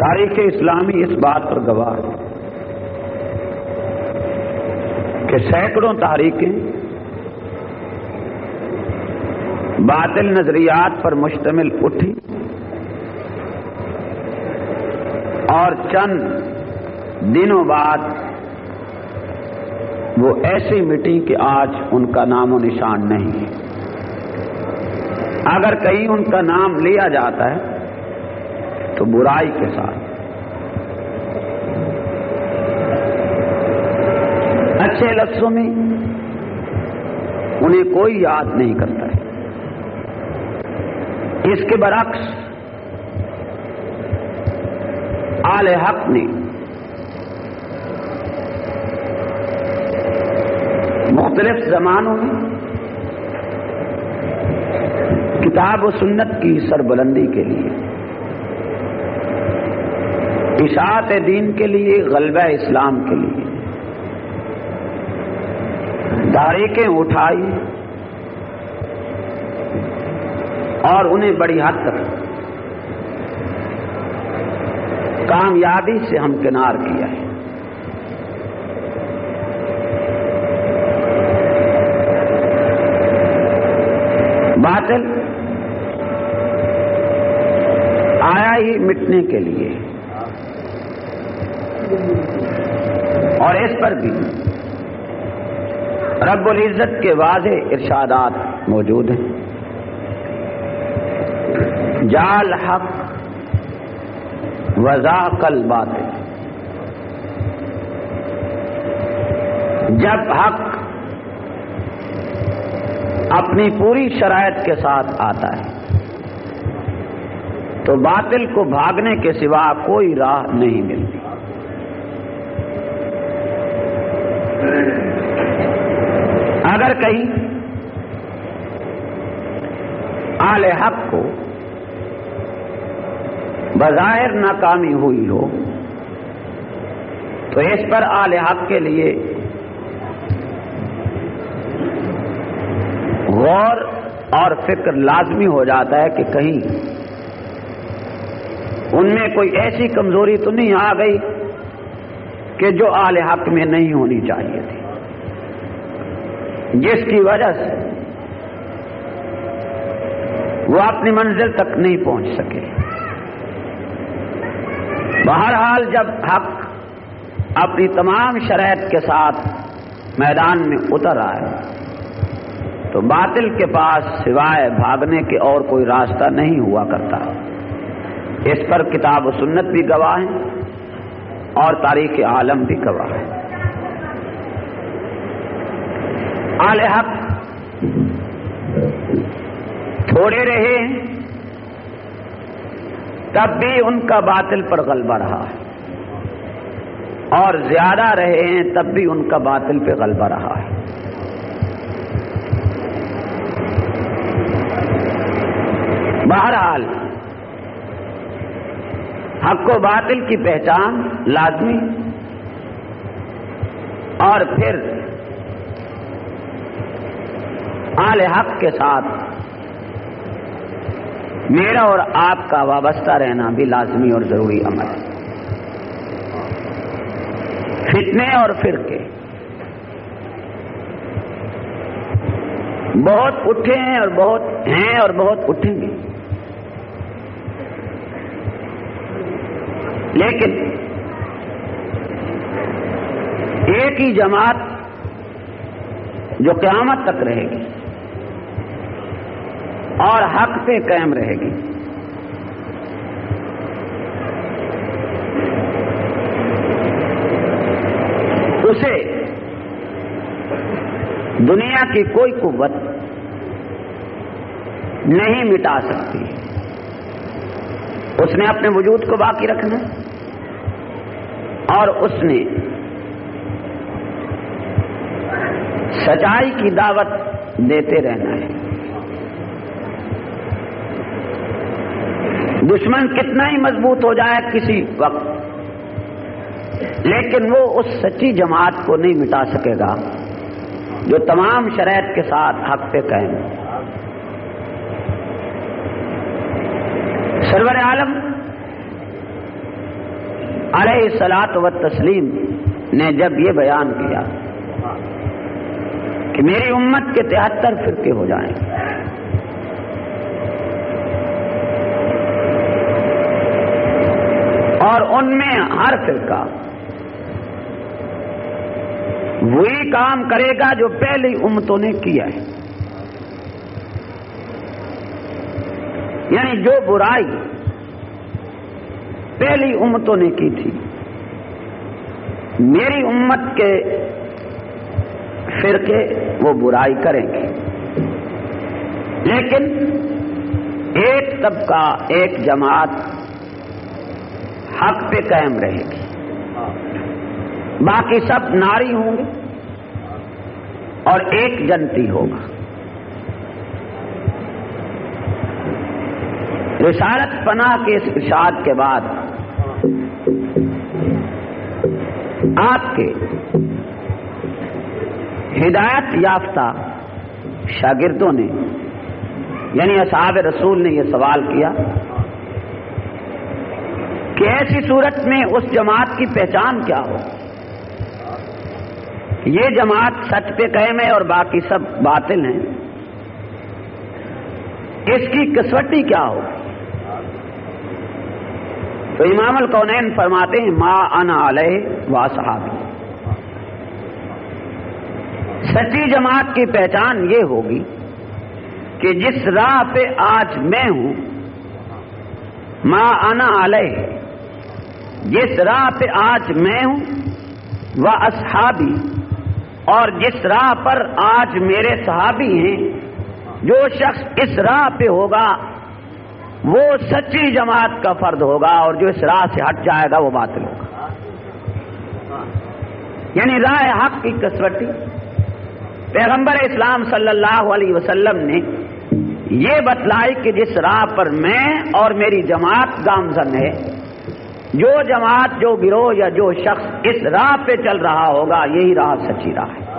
تاریخ اسلامی اس بات پر گواہ ہے کہ سینکڑوں تحریکیں باطل نظریات پر مشتمل اٹھی اور چند دنوں بعد وہ ایسی مٹی کہ آج ان کا نام و نشان نہیں ہے۔ اگر کہیں ان کا نام لیا جاتا ہے تو برائی کے ساتھ، اچھے لفظوں میں انہیں کوئی یاد نہیں کرتا ہے۔ اس کے برعکس آل حق نے مختلف زمانوں میں کتاب و سنت کی سربلندی کے لیے، اشاعت دین کے لیے، غلبہ اسلام کے لیے تحریکیں اٹھائی اور انہیں بڑی حد تک کامیابی سے ہمکنار کیا ہے۔ باطل آیا ہی مٹنے کے لیے، اور اس پر بھی رب العزت کے واضح ارشادات موجود ہیں۔ جال حق وذاق الباطل، جب حق اپنی پوری شرائط کے ساتھ آتا ہے تو باطل کو بھاگنے کے سوا کوئی راہ نہیں ملتی۔ اگر کہیں اہل حق کو بظاہر ناکامی ہوئی ہو تو اس پر اہل حق کے لیے غور اور فکر لازمی ہو جاتا ہے کہ کہیں ان میں کوئی ایسی کمزوری تو نہیں آ گئی کہ جو اہل حق میں نہیں ہونی چاہیے تھی، جس کی وجہ سے وہ اپنی منزل تک نہیں پہنچ سکے۔ بہرحال جب حق اپنی تمام شرائط کے ساتھ میدان میں اتر آئے تو باطل کے پاس سوائے بھاگنے کے اور کوئی راستہ نہیں ہوا کرتا۔ اس پر کتاب و سنت بھی گواہ ہیں اور تاریخ عالم بھی گواہ ہے۔ اہل حق تھوڑے رہے تب بھی ان کا باطل پر غلبہ رہا ہے، اور زیادہ رہے ہیں تب بھی ان کا باطل پہ غلبہ رہا ہے۔ بہرحال حق و باطل کی پہچان لازمی، اور پھر اہل حق کے ساتھ میرا اور آپ کا وابستہ رہنا بھی لازمی اور ضروری عمل ہے۔ فتنے اور فرقے بہت اٹھے ہیں اور بہت اٹھیں گے، لیکن ایک ہی جماعت جو قیامت تک رہے گی اور حق پہ قائم رہے گی، اسے دنیا کی کوئی قوت نہیں مٹا سکتی۔ اس نے اپنے وجود کو باقی رکھنا اور اس نے سچائی کی دعوت دیتے رہنا ہے۔ دشمن کتنا ہی مضبوط ہو جائے کسی وقت، لیکن وہ اس سچی جماعت کو نہیں مٹا سکے گا جو تمام شرائط کے ساتھ حق پہ قائم ہے۔ سرور عالم علیہ الصلاۃ والتسلیم نے جب یہ بیان کیا کہ میری امت کے 73 فرقے ہو جائیں گے، اور ان میں ہر فرقہ وہی کام کرے گا جو پہلی امتوں نے کیا ہے، یعنی جو برائی پہلی امتوں نے کی تھی میری امت کے فرقے وہ برائی کریں گے، لیکن ایک طبقہ ایک جماعت حق پہ قائم رہے گی، باقی سب ناری ہوں گے اور ایک جنتی ہوگا۔ رسالت پناہ کے اس ارشاد کے بعد آپ کے ہدایت یافتہ شاگردوں نے یعنی اصحاب رسول نے یہ سوال کیا کہ ایسی صورت میں اس جماعت کی پہچان کیا ہو؟ یہ جماعت سچ پہ قائم ہے اور باقی سب باطل ہیں، اس کی کسوٹی کیا ہو؟ تو امام الکونین فرماتے ہیں ما انا علیہ و اصحابی، سچی جماعت کی پہچان یہ ہوگی کہ جس راہ پہ آج میں ہوں، ما انا علیہ، جس راہ پہ آج میں ہوں، و اصحابی، اور جس راہ پر آج میرے صحابی ہیں، جو شخص اس راہ پہ ہوگا وہ سچی جماعت کا فرد ہوگا، اور جو اس راہ سے ہٹ جائے گا وہ باطل ہوگا۔ یعنی راہ حق کی کسوٹی پیغمبر اسلام صلی اللہ علیہ وسلم نے یہ بتلائی کہ جس راہ پر میں اور میری جماعت گامزن ہے، جو جماعت، جو گروہ یا جو شخص اس راہ پہ چل رہا ہوگا یہی راہ سچی راہ ہے۔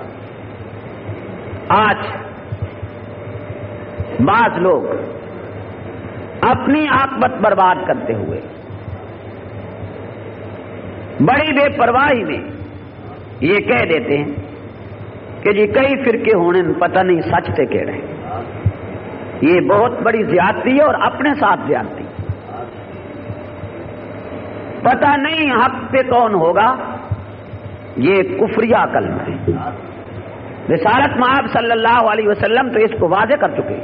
آج بعض لوگ اپنی عاقبت برباد کرتے ہوئے بڑی بے پرواہی میں یہ کہہ دیتے ہیں کہ جی کئی فرقے ہونے پتہ نہیں سچ پہ کہہ رہے ہیں۔ یہ بہت بڑی زیادتی ہے اور اپنے ساتھ زیادتی، پتہ نہیں حق پہ کون ہوگا، یہ کفریہ کلمہ ہے۔ رسالت مآب صلی اللہ علیہ وسلم تو اس کو واضح کر چکے،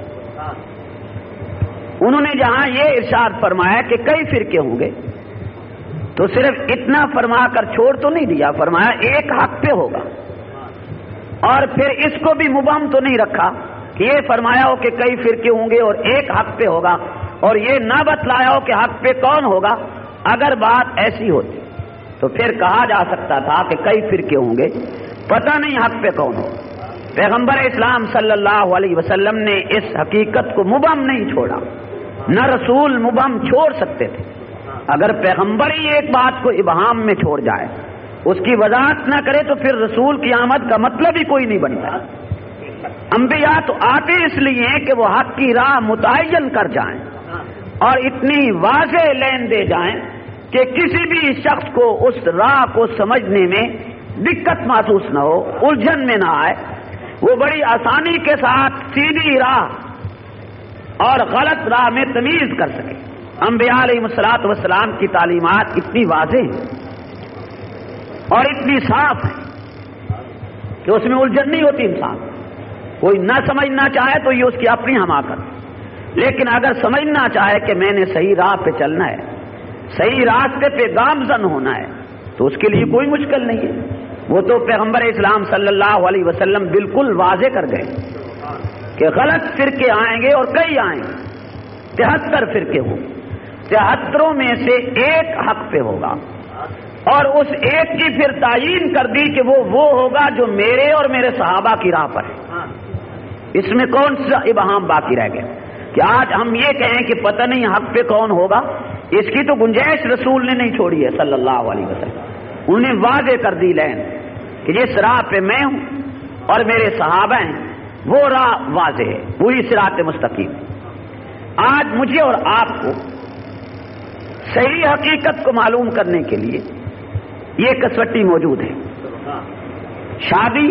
انہوں نے جہاں یہ ارشاد فرمایا کہ کئی فرقے ہوں گے تو صرف اتنا فرما کر چھوڑ تو نہیں دیا، فرمایا ایک حق پہ ہوگا، اور پھر اس کو بھی مبہم تو نہیں رکھا کہ یہ فرمایا ہو کہ کئی فرقے ہوں گے اور ایک حق پہ ہوگا، اور یہ نہ بتلایا ہو کہ حق پہ کون ہوگا۔ اگر بات ایسی ہوتی تو پھر کہا جا سکتا تھا کہ کئی فرقے ہوں گے، پتہ نہیں حق پہ کون ہو۔ پیغمبر اسلام صلی اللہ علیہ وسلم نے اس حقیقت کو مبہم نہیں چھوڑا، نہ رسول مبہم چھوڑ سکتے تھے۔ اگر پیغمبر ہی ایک بات کو ابہام میں چھوڑ جائے، اس کی وضاحت نہ کرے، تو پھر رسول کی آمد کا مطلب ہی کوئی نہیں بنتا۔ انبیاء تو آتے اس لیے ہیں کہ وہ حق کی راہ متعین کر جائیں اور اتنی واضح لین دے جائیں کہ کسی بھی شخص کو اس راہ کو سمجھنے میں دقت محسوس نہ ہو، الجھن میں نہ آئے، وہ بڑی آسانی کے ساتھ سیدھی راہ اور غلط راہ میں تمیز کر سکے۔ انبیاء علیہ الصلوۃ والسلام کی تعلیمات اتنی واضح ہیں اور اتنی صاف ہیں کہ اس میں الجھن نہیں ہوتی۔ انسان کوئی نہ سمجھنا چاہے تو یہ اس کی اپنی حماقت، لیکن اگر سمجھنا چاہے کہ میں نے صحیح راہ پہ چلنا ہے، صحیح راستے پہ گامزن ہونا ہے، تو اس کے لیے کوئی مشکل نہیں ہے۔ وہ تو پیغمبر اسلام صلی اللہ علیہ وسلم بالکل واضح کر گئے کہ غلط فرقے آئیں گے اور کئی آئیں گے، 73 فرقے ہوں، 73 میں سے ایک حق پہ ہوگا، اور اس ایک کی پھر تعین کر دی کہ وہ ہوگا جو میرے اور میرے صحابہ کی راہ پر ہے۔ اس میں کون سا ابہام باقی رہ گیا کہ آج ہم یہ کہیں کہ پتہ نہیں حق پہ کون ہوگا؟ اس کی تو گنجائش رسول نے نہیں چھوڑی ہے صلی اللہ علیہ وسلم۔ انہیں واضح کر دی لین کہ جس راہ پہ میں ہوں اور میرے صحابہ ہیں وہ راہ واضح ہے، وہی صراط مستقیم۔ آج مجھے اور آپ کو صحیح حقیقت کو معلوم کرنے کے لیے یہ کسوٹی موجود ہے۔ شادی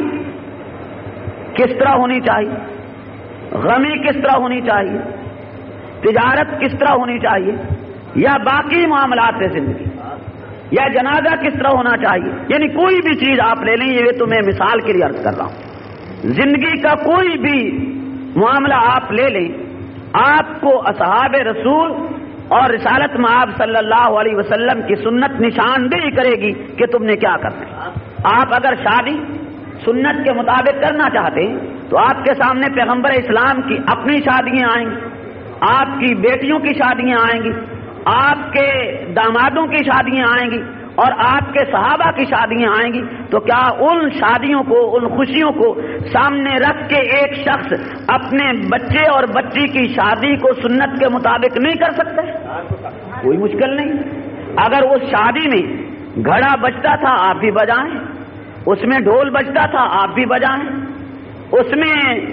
کس طرح ہونی چاہیے، غمی کس طرح ہونی چاہیے، تجارت کس طرح ہونی چاہیے، یا باقی معاملات زندگی، یا جنازہ کس طرح ہونا چاہیے، یعنی کوئی بھی چیز آپ لے لیں، یہ تو میں مثال کے لیے عرض کر رہا ہوں، زندگی کا کوئی بھی معاملہ آپ لے لیں، آپ کو اصحاب رسول اور رسالت مآب صلی اللہ علیہ وسلم کی سنت نشاندہی کرے گی کہ تم نے کیا کرنا ہے۔ آپ اگر شادی سنت کے مطابق کرنا چاہتے ہیں تو آپ کے سامنے پیغمبر اسلام کی اپنی شادیاں آئیں گی، آپ کی بیٹیوں کی شادیاں آئیں گی، آپ کے دامادوں کی شادیاں آئیں گی، اور آپ کے صحابہ کی شادیاں آئیں گی، تو کیا ان شادیوں کو، ان خوشیوں کو سامنے رکھ کے ایک شخص اپنے بچے اور بچی کی شادی کو سنت کے مطابق نہیں کر سکتا؟ کوئی مشکل نہیں۔ اگر اس شادی میں گھڑا بجتا تھا آپ بھی بجائیں، اس میں ڈھول بجتا تھا آپ بھی بجائیں، اس میں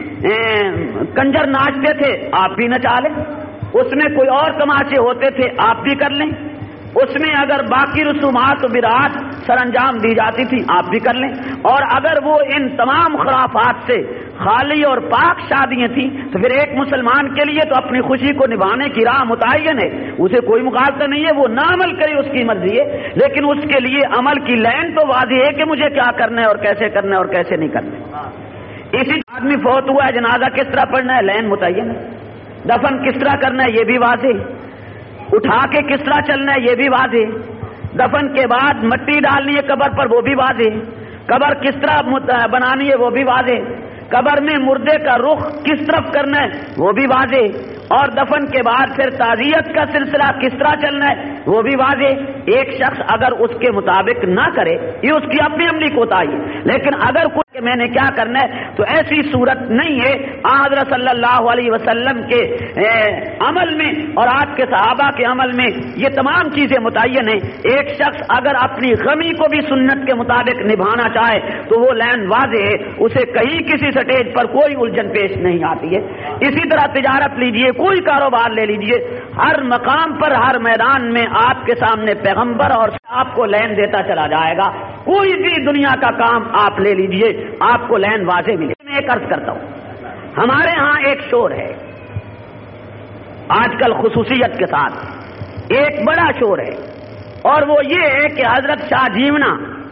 کنجر ناچتے تھے آپ بھی نچا لیں، اس میں کوئی اور تماشے ہوتے تھے آپ بھی کر لیں، اس میں اگر باقی رسومات و برات سر انجام دی جاتی تھی آپ بھی کر لیں، اور اگر وہ ان تمام خرافات سے خالی اور پاک شادیاں تھیں تو پھر ایک مسلمان کے لیے تو اپنی خوشی کو نبھانے کی راہ متعین ہے، اسے کوئی مخالفت نہیں ہے، وہ نہ عمل کرے اس کی مرضی ہے، لیکن اس کے لیے عمل کی لائن تو واضح ہے کہ مجھے کیا کرنا ہے اور کیسے کرنا ہے اور کیسے نہیں کرنا ہے۔ اسی آدمی فوت ہوا ہے، جنازہ کس طرح پڑھنا ہے لائن متعین ہے، دفن کس طرح کرنا ہے یہ بھی واضح ہے، اٹھا کے کس طرح چلنا ہے یہ بھی واضح ہے، دفن کے بعد مٹی ڈالنی ہے قبر پر وہ بھی واضح ہے، قبر کس طرح بنانی ہے وہ بھی واضح ہے، قبر میں مردے کا رخ کس طرف کرنا ہے وہ بھی واضح ہے، اور دفن کے بعد پھر تعزیت کا سلسلہ کس طرح چلنا ہے وہ بھی واضح۔ ایک شخص اگر اس کے مطابق نہ کرے یہ اس کی اپنی عملی کوتاہی ہے، لیکن اگر کوئی کہ میں نے کیا کرنا ہے تو ایسی صورت نہیں ہے۔ حضرت صلی اللہ علیہ وسلم کے عمل میں اور آپ کے صحابہ کے عمل میں یہ تمام چیزیں متعین ہیں۔ ایک شخص اگر اپنی غمی کو بھی سنت کے مطابق نبھانا چاہے تو وہ لائن واضح ہے، اسے کہیں کسی سٹیج پر کوئی الجھن پیش نہیں آتی ہے۔ اسی طرح تجارت لیجئے، کوئی کاروبار لے لیجئے، ہر مقام پر ہر میدان میں آپ کے سامنے پیغمبر اور آپ کو لین دیتا چلا جائے گا۔ کوئی بھی دنیا کا کام آپ لے لیجئے آپ کو لین واضح ملے۔ میں ایک عرض کرتا ہوں، ہمارے ہاں ایک شور ہے آج کل خصوصیت کے ساتھ، ایک بڑا شور ہے، اور وہ یہ ہے کہ حضرت شاہ جیونا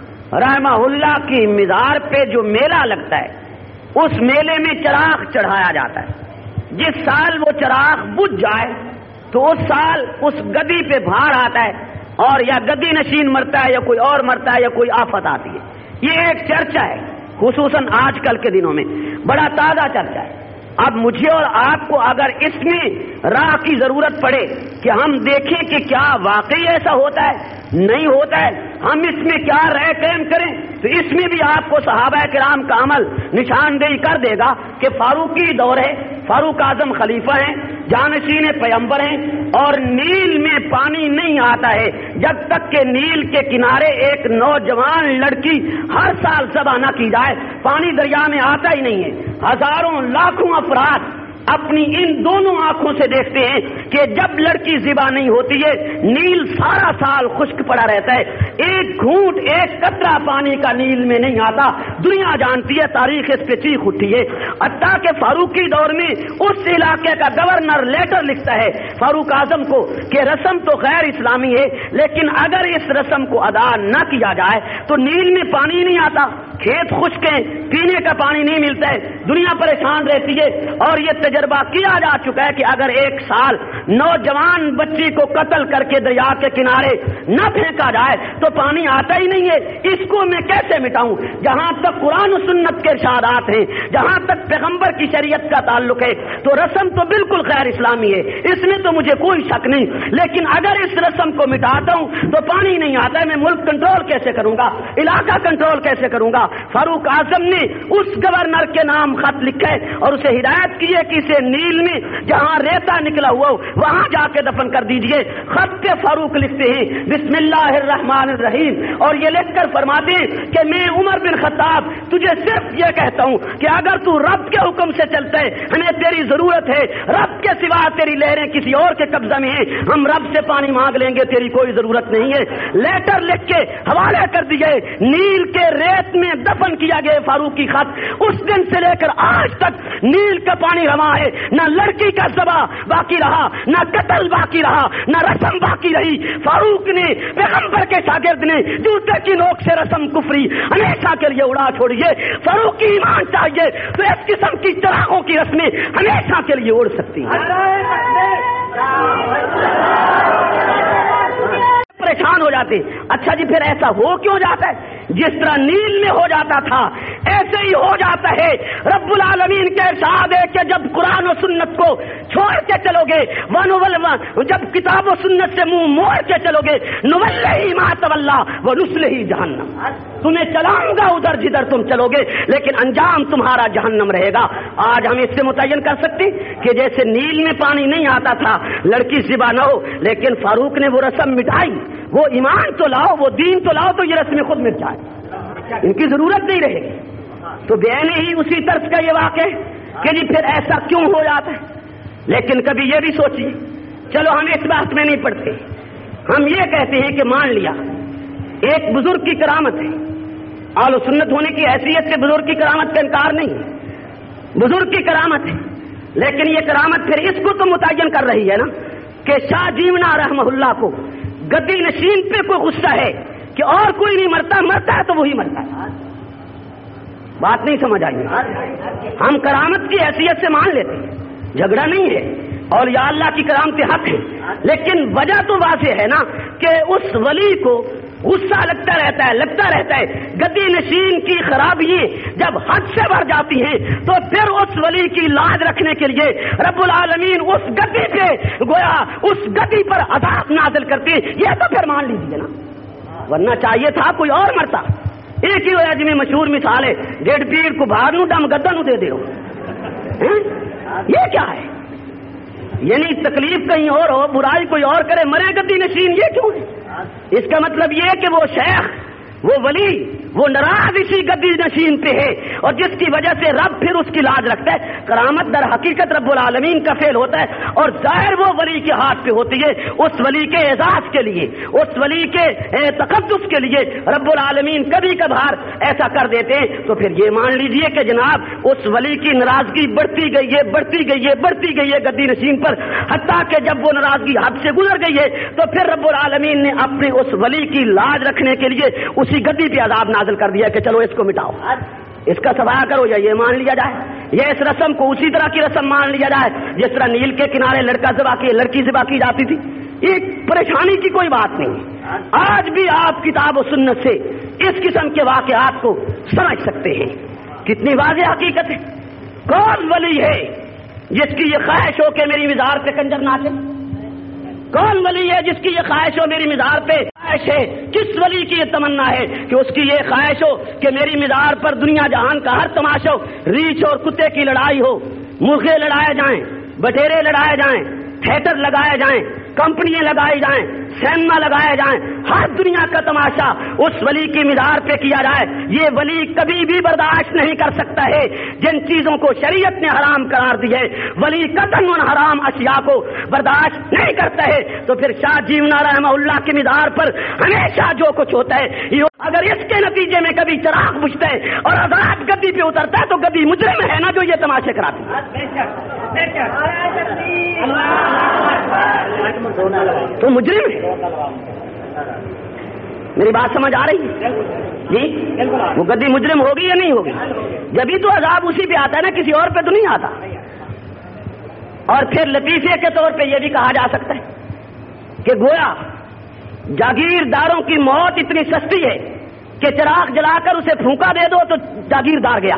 رحمہ اللہ کی مزار پہ جو میلہ لگتا ہے اس میلے میں چراغ چڑھایا جاتا ہے، جس سال وہ چراغ بجھ جائے تو اس سال اس گدی پہ بھار آتا ہے، اور یا گدی نشین مرتا ہے یا کوئی اور مرتا ہے یا کوئی آفت آتی ہے۔ یہ ایک چرچا ہے، خصوصاً آج کل کے دنوں میں بڑا تازہ چرچا ہے۔ اب مجھے اور آپ کو اگر اس میں راہ کی ضرورت پڑے کہ ہم دیکھیں کہ کیا واقعی ایسا ہوتا ہے نہیں ہوتا ہے، ہم اس میں کیا رائے قائم کریں، تو اس میں بھی آپ کو صحابہ کرام کا عمل نشاندہی کر دے گا کہ فاروقی دور ہے، فاروق اعظم خلیفہ ہیں، جانشین پیغمبر ہیں، اور نیل میں پانی نہیں آتا ہے جب تک کہ نیل کے کنارے ایک نوجوان لڑکی ہر سال ذبح نہ کی جائے، پانی دریا میں آتا ہی نہیں ہے۔ ہزاروں لاکھوں افراد اپنی ان دونوں آنکھوں سے دیکھتے ہیں کہ جب لڑکی ذبح نہیں ہوتی ہے نیل سارا سال خشک پڑا رہتا ہے، ایک گھونٹ ایک قطرہ پانی کا نیل میں نہیں آتا۔ دنیا جانتی ہے، تاریخ اس پہ چیخ اٹھی ہے، حتیٰ کہ فاروقی دور میں اس علاقے کا گورنر لیٹر لکھتا ہے فاروق اعظم کو کہ رسم تو غیر اسلامی ہے، لیکن اگر اس رسم کو ادا نہ کیا جائے تو نیل میں پانی نہیں آتا، کھیت خشک ہیں، پینے کا پانی نہیں ملتا ہے، دنیا پریشان رہتی ہے۔ اور یہ تجربہ کیا جا چکا ہے کہ اگر ایک سال نوجوان بچی کو قتل کر کے دریا کے کنارے نہ پھینکا جائے تو پانی آتا ہی نہیں ہے۔ اس کو میں کیسے مٹاؤں؟ جہاں تک قرآن و سنت کے ارشادات ہیں، جہاں تک پیغمبر کی شریعت کا تعلق ہے، تو رسم تو بالکل غیر اسلامی ہے، اس میں تو مجھے کوئی شک نہیں، لیکن اگر اس رسم کو مٹاتا ہوں تو پانی نہیں آتا ہے، میں ملک کنٹرول کیسے کروں گا، علاقہ کنٹرول کیسے کروں گا؟ فاروق اعظم نے اس گورنر کے نام خط لکھا ہے اور اسے ہدایت کی ہے کہ اسے نیل میں جہاں ریتا نکلا ہوا وہاں جا کے دفن کر دیجئے۔ خط کے فاروق لکھتے ہیں بسم اللہ الرحمن الرحیم، اور یہ لکھ کر فرماتے ہیں کہ میں عمر بن خطاب تجھے صرف یہ کہتا ہوں کہ اگر تو رب کے حکم سے چلتا ہے، ہمیں تیری ضرورت ہے، رب کے سوا تیری لہریں کسی اور کے قبضہ میں ہیں، ہم رب سے پانی مانگ لیں گے، تیری کوئی ضرورت نہیں ہے۔ لیٹر لکھ کے حوالے کر دیے، نیل کے ریت میں دفن کیا گیا فاروق کی خط، اس دن سے لے کر آج تک نیل کا پانی رواں ہے، نہ لڑکی کا ذبح باقی رہا، نہ قتل باقی رہا، نہ رسم باقی رہی۔ فاروق نے، پیغمبر کے شاگرد نے جوتے کی نوک سے رسم کفری ہمیشہ کے لیے اڑا چھوڑیے۔ فاروق کی ایمان چاہیے تو اس قسم کی چراغوں کی رسمیں ہمیشہ کے لیے اڑ سکتی ہیں۔ پریشان ہو جاتے، اچھا جی پھر ایسا ہو کیوں جاتا ہے؟ جس طرح نیل میں ہو جاتا تھا ایسے ہی ہو جاتا ہے۔ رب العالمین کے ارشاد ہے کہ جب قرآن و سنت کو چھوڑ کے چلو گے، جب کتاب و سنت سے منہ موڑ کے چلو گے، نولہ ما تولی ونصلہ جہنم، تمہیں چلاؤں گا ادھر جدھر تم چلو گے، لیکن انجام تمہارا جہنم رہے گا۔ آج ہم اس سے متعین کر سکتے کہ جیسے نیل میں پانی نہیں آتا تھا، لڑکی ذبح نہ ہو، لیکن فاروق نے وہ رسم مٹائی، وہ ایمان تو لاؤ، وہ دین تو لاؤ، تو یہ رسمیں خود مٹ جائے، ان کی ضرورت نہیں رہے گی۔ تو بیان ہی اسی طرز کا یہ واقع کہ جی پھر ایسا کیوں ہو جاتا ہے۔ لیکن کبھی یہ بھی سوچیے، چلو ہم اس بات میں نہیں پڑتے، ہم یہ کہتے ہیں کہ مان لیا ایک بزرگ کی کرامت ہے، اہل سنت ہونے کی حیثیت سے بزرگ کی کرامت کا انکار نہیں ہے، بزرگ کی کرامت ہے، لیکن یہ کرامت پھر اس کو تو متعین کر رہی ہے نا کہ شاہ جیونا رحمہ اللہ کو گدی نشین پہ کوئی غصہ ہے کہ اور کوئی نہیں مرتا، مرتا ہے تو وہی مرتا ہے۔ بات نہیں سمجھ آئی؟ ہم کرامت کی حیثیت سے مان لیتے ہیں، جھگڑا نہیں ہے، اور یا اللہ کی کرامت حق ہے، لیکن وجہ تو واضح ہے نا کہ اس ولی کو غصہ لگتا رہتا ہے۔ گدی نشین کی خرابیاں جب حد سے بڑھ جاتی ہیں تو پھر اس ولی کی لاج رکھنے کے لیے رب العالمین اس گدی پہ گویا اس گدی پر عذاب نازل کرتی، یہ تو پھر مان لیجیے نا، ورنہ چاہیے تھا کوئی اور مرتا۔ ایک ہی ہوا جی میں مشہور مثال ہے، ڈیڑھ پیر کو باہر نو ڈم گدا نو دے دو، یہ کیا ہے؟ یعنی تکلیف کہیں اور ہو، برائی کوئی اور کرے، مرے گدی نشین، یہ کیوں ہے؟ اس کا مطلب یہ ہے کہ وہ شیخ، وہ ولی، وہ ناراض اسی گدی نشین پہ ہے، اور جس کی وجہ سے رب پھر اس کی لاج رکھتا ہے۔ کرامت در حقیقت رب العالمین کا فعل ہوتا ہے، اور ظاہر وہ ولی کے ہاتھ پہ ہوتی ہے، اس ولی کے اعزاز کے لیے، اس ولی کے تقدس کے لیے رب العالمین کبھی کبھار ایسا کر دیتے ہیں۔ تو پھر یہ مان لیجئے کہ جناب اس ولی کی ناراضگی بڑھتی گئی ہے گدی نشین پر، حتیٰ کہ جب وہ ناراضگی حد سے گزر گئی ہے تو پھر رب العالمین نے اپنے اس ولی کی لاج رکھنے کے لیے اسی گدی پہ عذاب نازل کر دیا کہ چلو اس کو مٹاؤ، اس کا سفایا کرو، یا یہ مان لیا جائے، یا اس رسم کو اسی طرح کی رسم مان لیا جائے جس طرح نیل کے کنارے لڑکی ذبح کی جاتی تھی۔ ایک پریشانی کی کوئی بات نہیں، آج بھی آپ کتاب و سنت سے اس قسم کے واقعات کو سمجھ سکتے ہیں۔ کتنی واضح حقیقت ہے۔ کون ولی ہے جس کی یہ خواہش ہو کہ میری مزار پہ کنجر ناچے؟ کون ولی ہے جس کی یہ خواہش ہو میری مزار پہ خواہش ہے؟ کس ولی کی یہ تمنا ہے کہ اس کی یہ خواہش ہو کہ میری مزار پر دنیا جہان کا ہر تماشا ہو، ریچھ اور کتے کی لڑائی ہو، مرغے لڑائے جائیں، بٹیرے لڑائے جائیں، تھیٹر لگائے جائیں، کمپنیاں لگائی جائیں، سینما لگائے جائیں، ہر دنیا کا تماشا اس ولی کی مزار پہ کیا جائے؟ یہ ولی کبھی بھی برداشت نہیں کر سکتا ہے جن چیزوں کو شریعت نے حرام قرار دی ہے، ولی قطعاً ان حرام اشیاء کو برداشت نہیں کرتا ہے۔ تو پھر شاہ جیونا رحمہ اللہ کی مزار پر ہمیشہ جو کچھ ہوتا ہے، اگر اس کے نتیجے میں کبھی چراغ بجھتا ہے اور عذاب گدی پہ اترتا ہے تو گدی مجرم ہے نا جو یہ تماشے کراتی ہے، تو مجرم ہے۔ میری بات سمجھ آ رہی ہے جی؟ وہ گدی مجرم ہوگی یا نہیں ہوگی؟ جبھی تو عذاب اسی پہ آتا ہے نا، کسی اور پہ تو نہیں آتا۔ اور پھر لطیفے کے طور پہ یہ بھی کہا جا سکتا ہے کہ گویا جاگیرداروں کی موت اتنی سستی ہے کہ چراغ جلا کر اسے پھونکا دے دو تو جاگیردار گیا،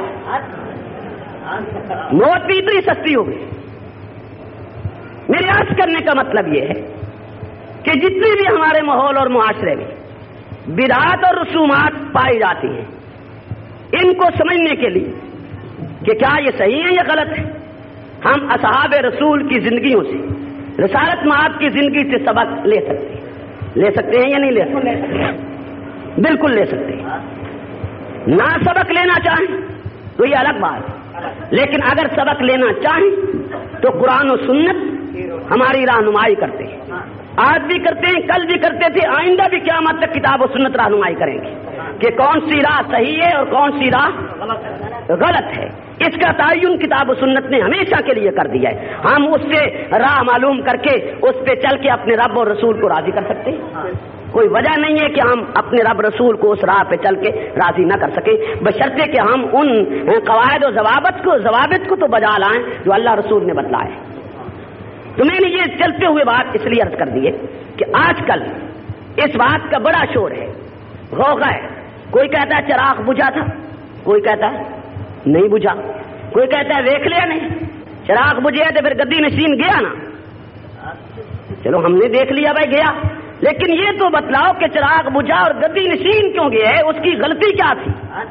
موت بھی اتنی سستی ہو گئی۔ میرے عرض کرنے کا مطلب یہ ہے کہ جتنی بھی ہمارے ماحول اور معاشرے میں بدعات اور رسومات پائی جاتی ہیں، ان کو سمجھنے کے لیے کہ کیا یہ صحیح ہے یا غلط ہے، ہم اصحاب رسول کی زندگیوں سے، رسالت مآب کی زندگی سے سبق لے سکتے ہیں یا نہیں لے سکتے؟ بالکل لے سکتے ہیں۔ نہ سبق لینا چاہیں تو یہ الگ بات ہے، لیکن اگر سبق لینا چاہیں تو قرآن و سنت ہماری رہنمائی کرتے ہیں، آج بھی کرتے ہیں، کل بھی کرتے تھے، آئندہ بھی قیامت تک کتاب و سنت رہنمائی کریں گے کہ کون سی راہ صحیح ہے اور کون سی راہ غلط ہے۔ اس کا تعین کتاب و سنت نے ہمیشہ کے لیے کر دیا ہے، ہم اس سے راہ معلوم کر کے اس پہ چل کے اپنے رب اور رسول کو راضی کر سکتے ہیں۔ کوئی وجہ نہیں ہے کہ ہم اپنے رب رسول کو اس راہ پہ چل کے راضی نہ کر سکیں، بشرطے کہ ہم ان قواعد و ضوابط کو تو بجا لائیں جو اللہ رسول نے بتلائے۔ تو میں نے یہ چلتے ہوئے بات اس لیے عرض کر دی ہے کہ آج کل اس بات کا بڑا شور ہے، غوغا ہے، کوئی کہتا ہے چراغ بجھا تھا، کوئی کہتا ہے نہیں بجھا، کوئی کہتا ہے دیکھ لیا نہیں، چراغ بجھے تو پھر گدی نشین گیا نا، چلو ہم نے دیکھ لیا بھائی گیا، لیکن یہ تو بتلاؤ کہ چراغ بجھا اور گدی نشین کیوں گیا ہے، اس کی غلطی کیا تھی؟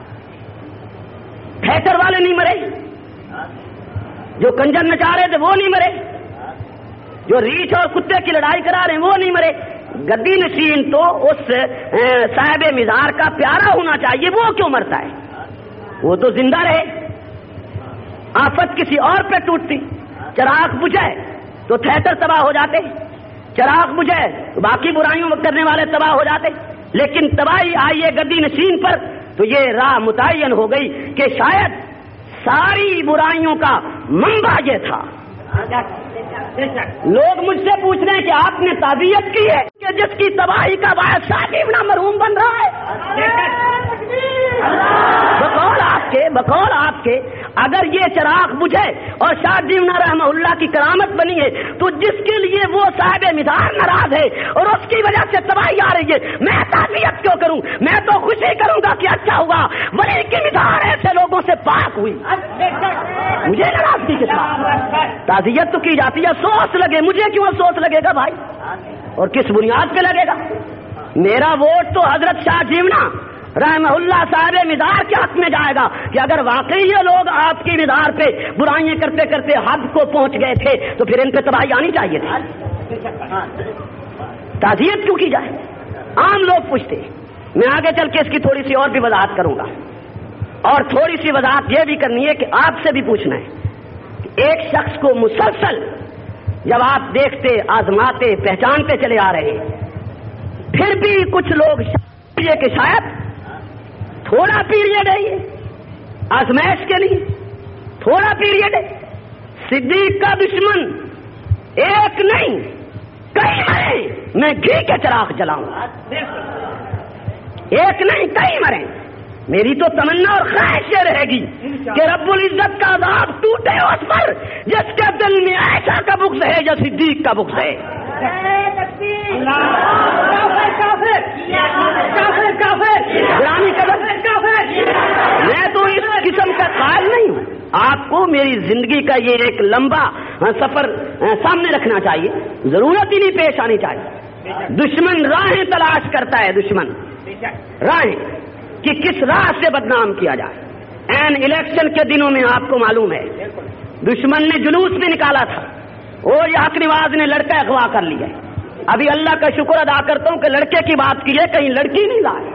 تھیٹر والے نہیں مرے، جو کنجر نچا رہے تھے وہ نہیں مرے، جو ریچھ اور کتے کی لڑائی کرا رہے ہیں وہ نہیں مرے، گدی نشین تو اس صاحب مزار کا پیارا ہونا چاہیے، وہ کیوں مرتا ہے؟ وہ تو زندہ رہے، آفت کسی اور پہ ٹوٹتی، چراغ بجھے تو تھیٹر تباہ ہو جاتے، چراغ بجھے باقی برائیوں کرنے والے تباہ ہو جاتے، لیکن تباہی آئی ہے گدی نشین پر، تو یہ راہ متعین ہو گئی کہ شاید ساری برائیوں کا منبع یہ تھا۔ لوگ مجھ سے پوچھ رہے ہیں کہ آپ نے تعزیت کی ہے کہ جس کی تباہی کا باعث شادی بنا مرحوم بن رہا ہے؟ بقول آپ کے اگر یہ چراغ بجھے اور شاہ جیونا رحمہ اللہ کی کرامت بنی ہے تو جس کے لیے وہ صاحب مزار ناراض ہے اور اس کی وجہ سے تباہی آ رہی ہے، میں تعزیت کیوں کروں؟ میں تو خوشی کروں گا کہ اچھا ہوا ولی کی مزار ایسے لوگوں سے پاک ہوئی، مجھے ناراضگی کے ساتھ تعزیت تو کی جاتی ہے، افسوس لگے، مجھے کیوں افسوس لگے گا بھائی؟ اور کس بنیاد پہ لگے گا؟ میرا ووٹ تو حضرت شاہ جیونا رحمہ اللہ صاحب مزار کے حق میں جائے گا کہ اگر واقعی یہ لوگ آپ کی مزار پہ برائیاں کرتے کرتے حد کو پہنچ گئے تھے تو پھر ان پہ تباہی آنی چاہیے تھی۔ تعزیت کیوں کی جائے؟ عام لوگ پوچھتے ہیں، میں آگے چل کے اس کی تھوڑی سی اور بھی وضاحت کروں گا، اور تھوڑی سی وضاحت یہ بھی کرنی ہے کہ آپ سے بھی پوچھنا ہے کہ ایک شخص کو مسلسل جب آپ دیکھتے، آزماتے، پہچانتے چلے آ رہے ہیں، پھر بھی کچھ لوگ یہ کہ شاید تھوڑا پیریڈ ہے، یہ آزمائش کے لیے تھوڑا پیریڈ ہے، صدیق کا دشمن ایک نہیں کئی مرے، میں گھی کے چراغ جلاؤں، ایک نہیں کئی مرے، میری تو تمنا اور خواہش یہ رہے گی کہ رب العزت کا عذاب ٹوٹے اس پر جس کے دل میں عائشہ کا بغض ہے یا صدیق کا بغض ہے۔ میں تو اس قسم کا قائل نہیں ہوں، آپ کو میری زندگی کا یہ ایک لمبا سفر سامنے رکھنا چاہیے، ضرورت ہی نہیں پیش آنی چاہیے۔ دشمن راہیں تلاش کرتا ہے، دشمن راہیں کہ کس راہ سے بدنام کیا جائے۔ این الیکشن کے دنوں میں آپ کو معلوم ہے دشمن نے جلوس بھی نکالا تھا اور یہ حق نواز نے لڑکا اغوا کر لیا ہے۔ ابھی اللہ کا شکر ادا کرتا ہوں کہ لڑکے کی بات کی ہے، کہیں لڑکی نہیں لائے۔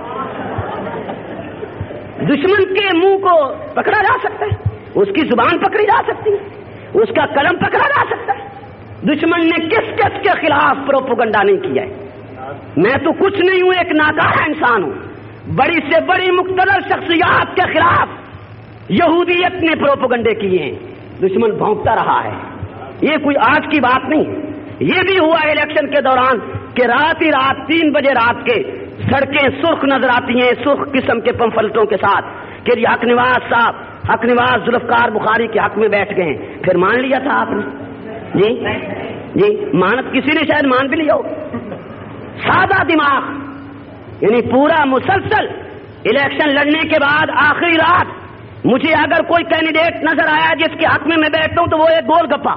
دشمن کے منہ کو پکڑا جا سکتا ہے، اس کی زبان پکڑی جا سکتی ہے، اس کا قلم پکڑا جا سکتا ہے۔ دشمن نے کس کس کے خلاف پروپیگنڈا نہیں کیا ہے؟ میں تو کچھ نہیں ہوں، ایک ناکارہ انسان ہوں۔ بڑی سے بڑی مقتدر شخصیات کے خلاف یہودیت نے پروپیگنڈے کیے ہیں، دشمن بھونکتا رہا ہے۔ یہ کوئی آج کی بات نہیں، یہ بھی ہوا الیکشن کے دوران کہ رات ہی رات 3 بجے رات کے سڑکیں سرخ نظر آتی ہیں سرخ قسم کے پمفلٹوں کے ساتھ کہ یہ حق نواز صاحب، حق نواز ذوالفقار بخاری کے حق میں بیٹھ گئے ہیں۔ پھر مان لیا تھا آپ نے؟ جی مانت کسی نے شاید مان بھی لیا ہو۔ سادہ دماغ، یعنی پورا مسلسل الیکشن لڑنے کے بعد آخری رات مجھے اگر کوئی کینڈیڈیٹ نظر آیا جس کے حق میں بیٹھتا ہوں تو وہ ایک گول گپا،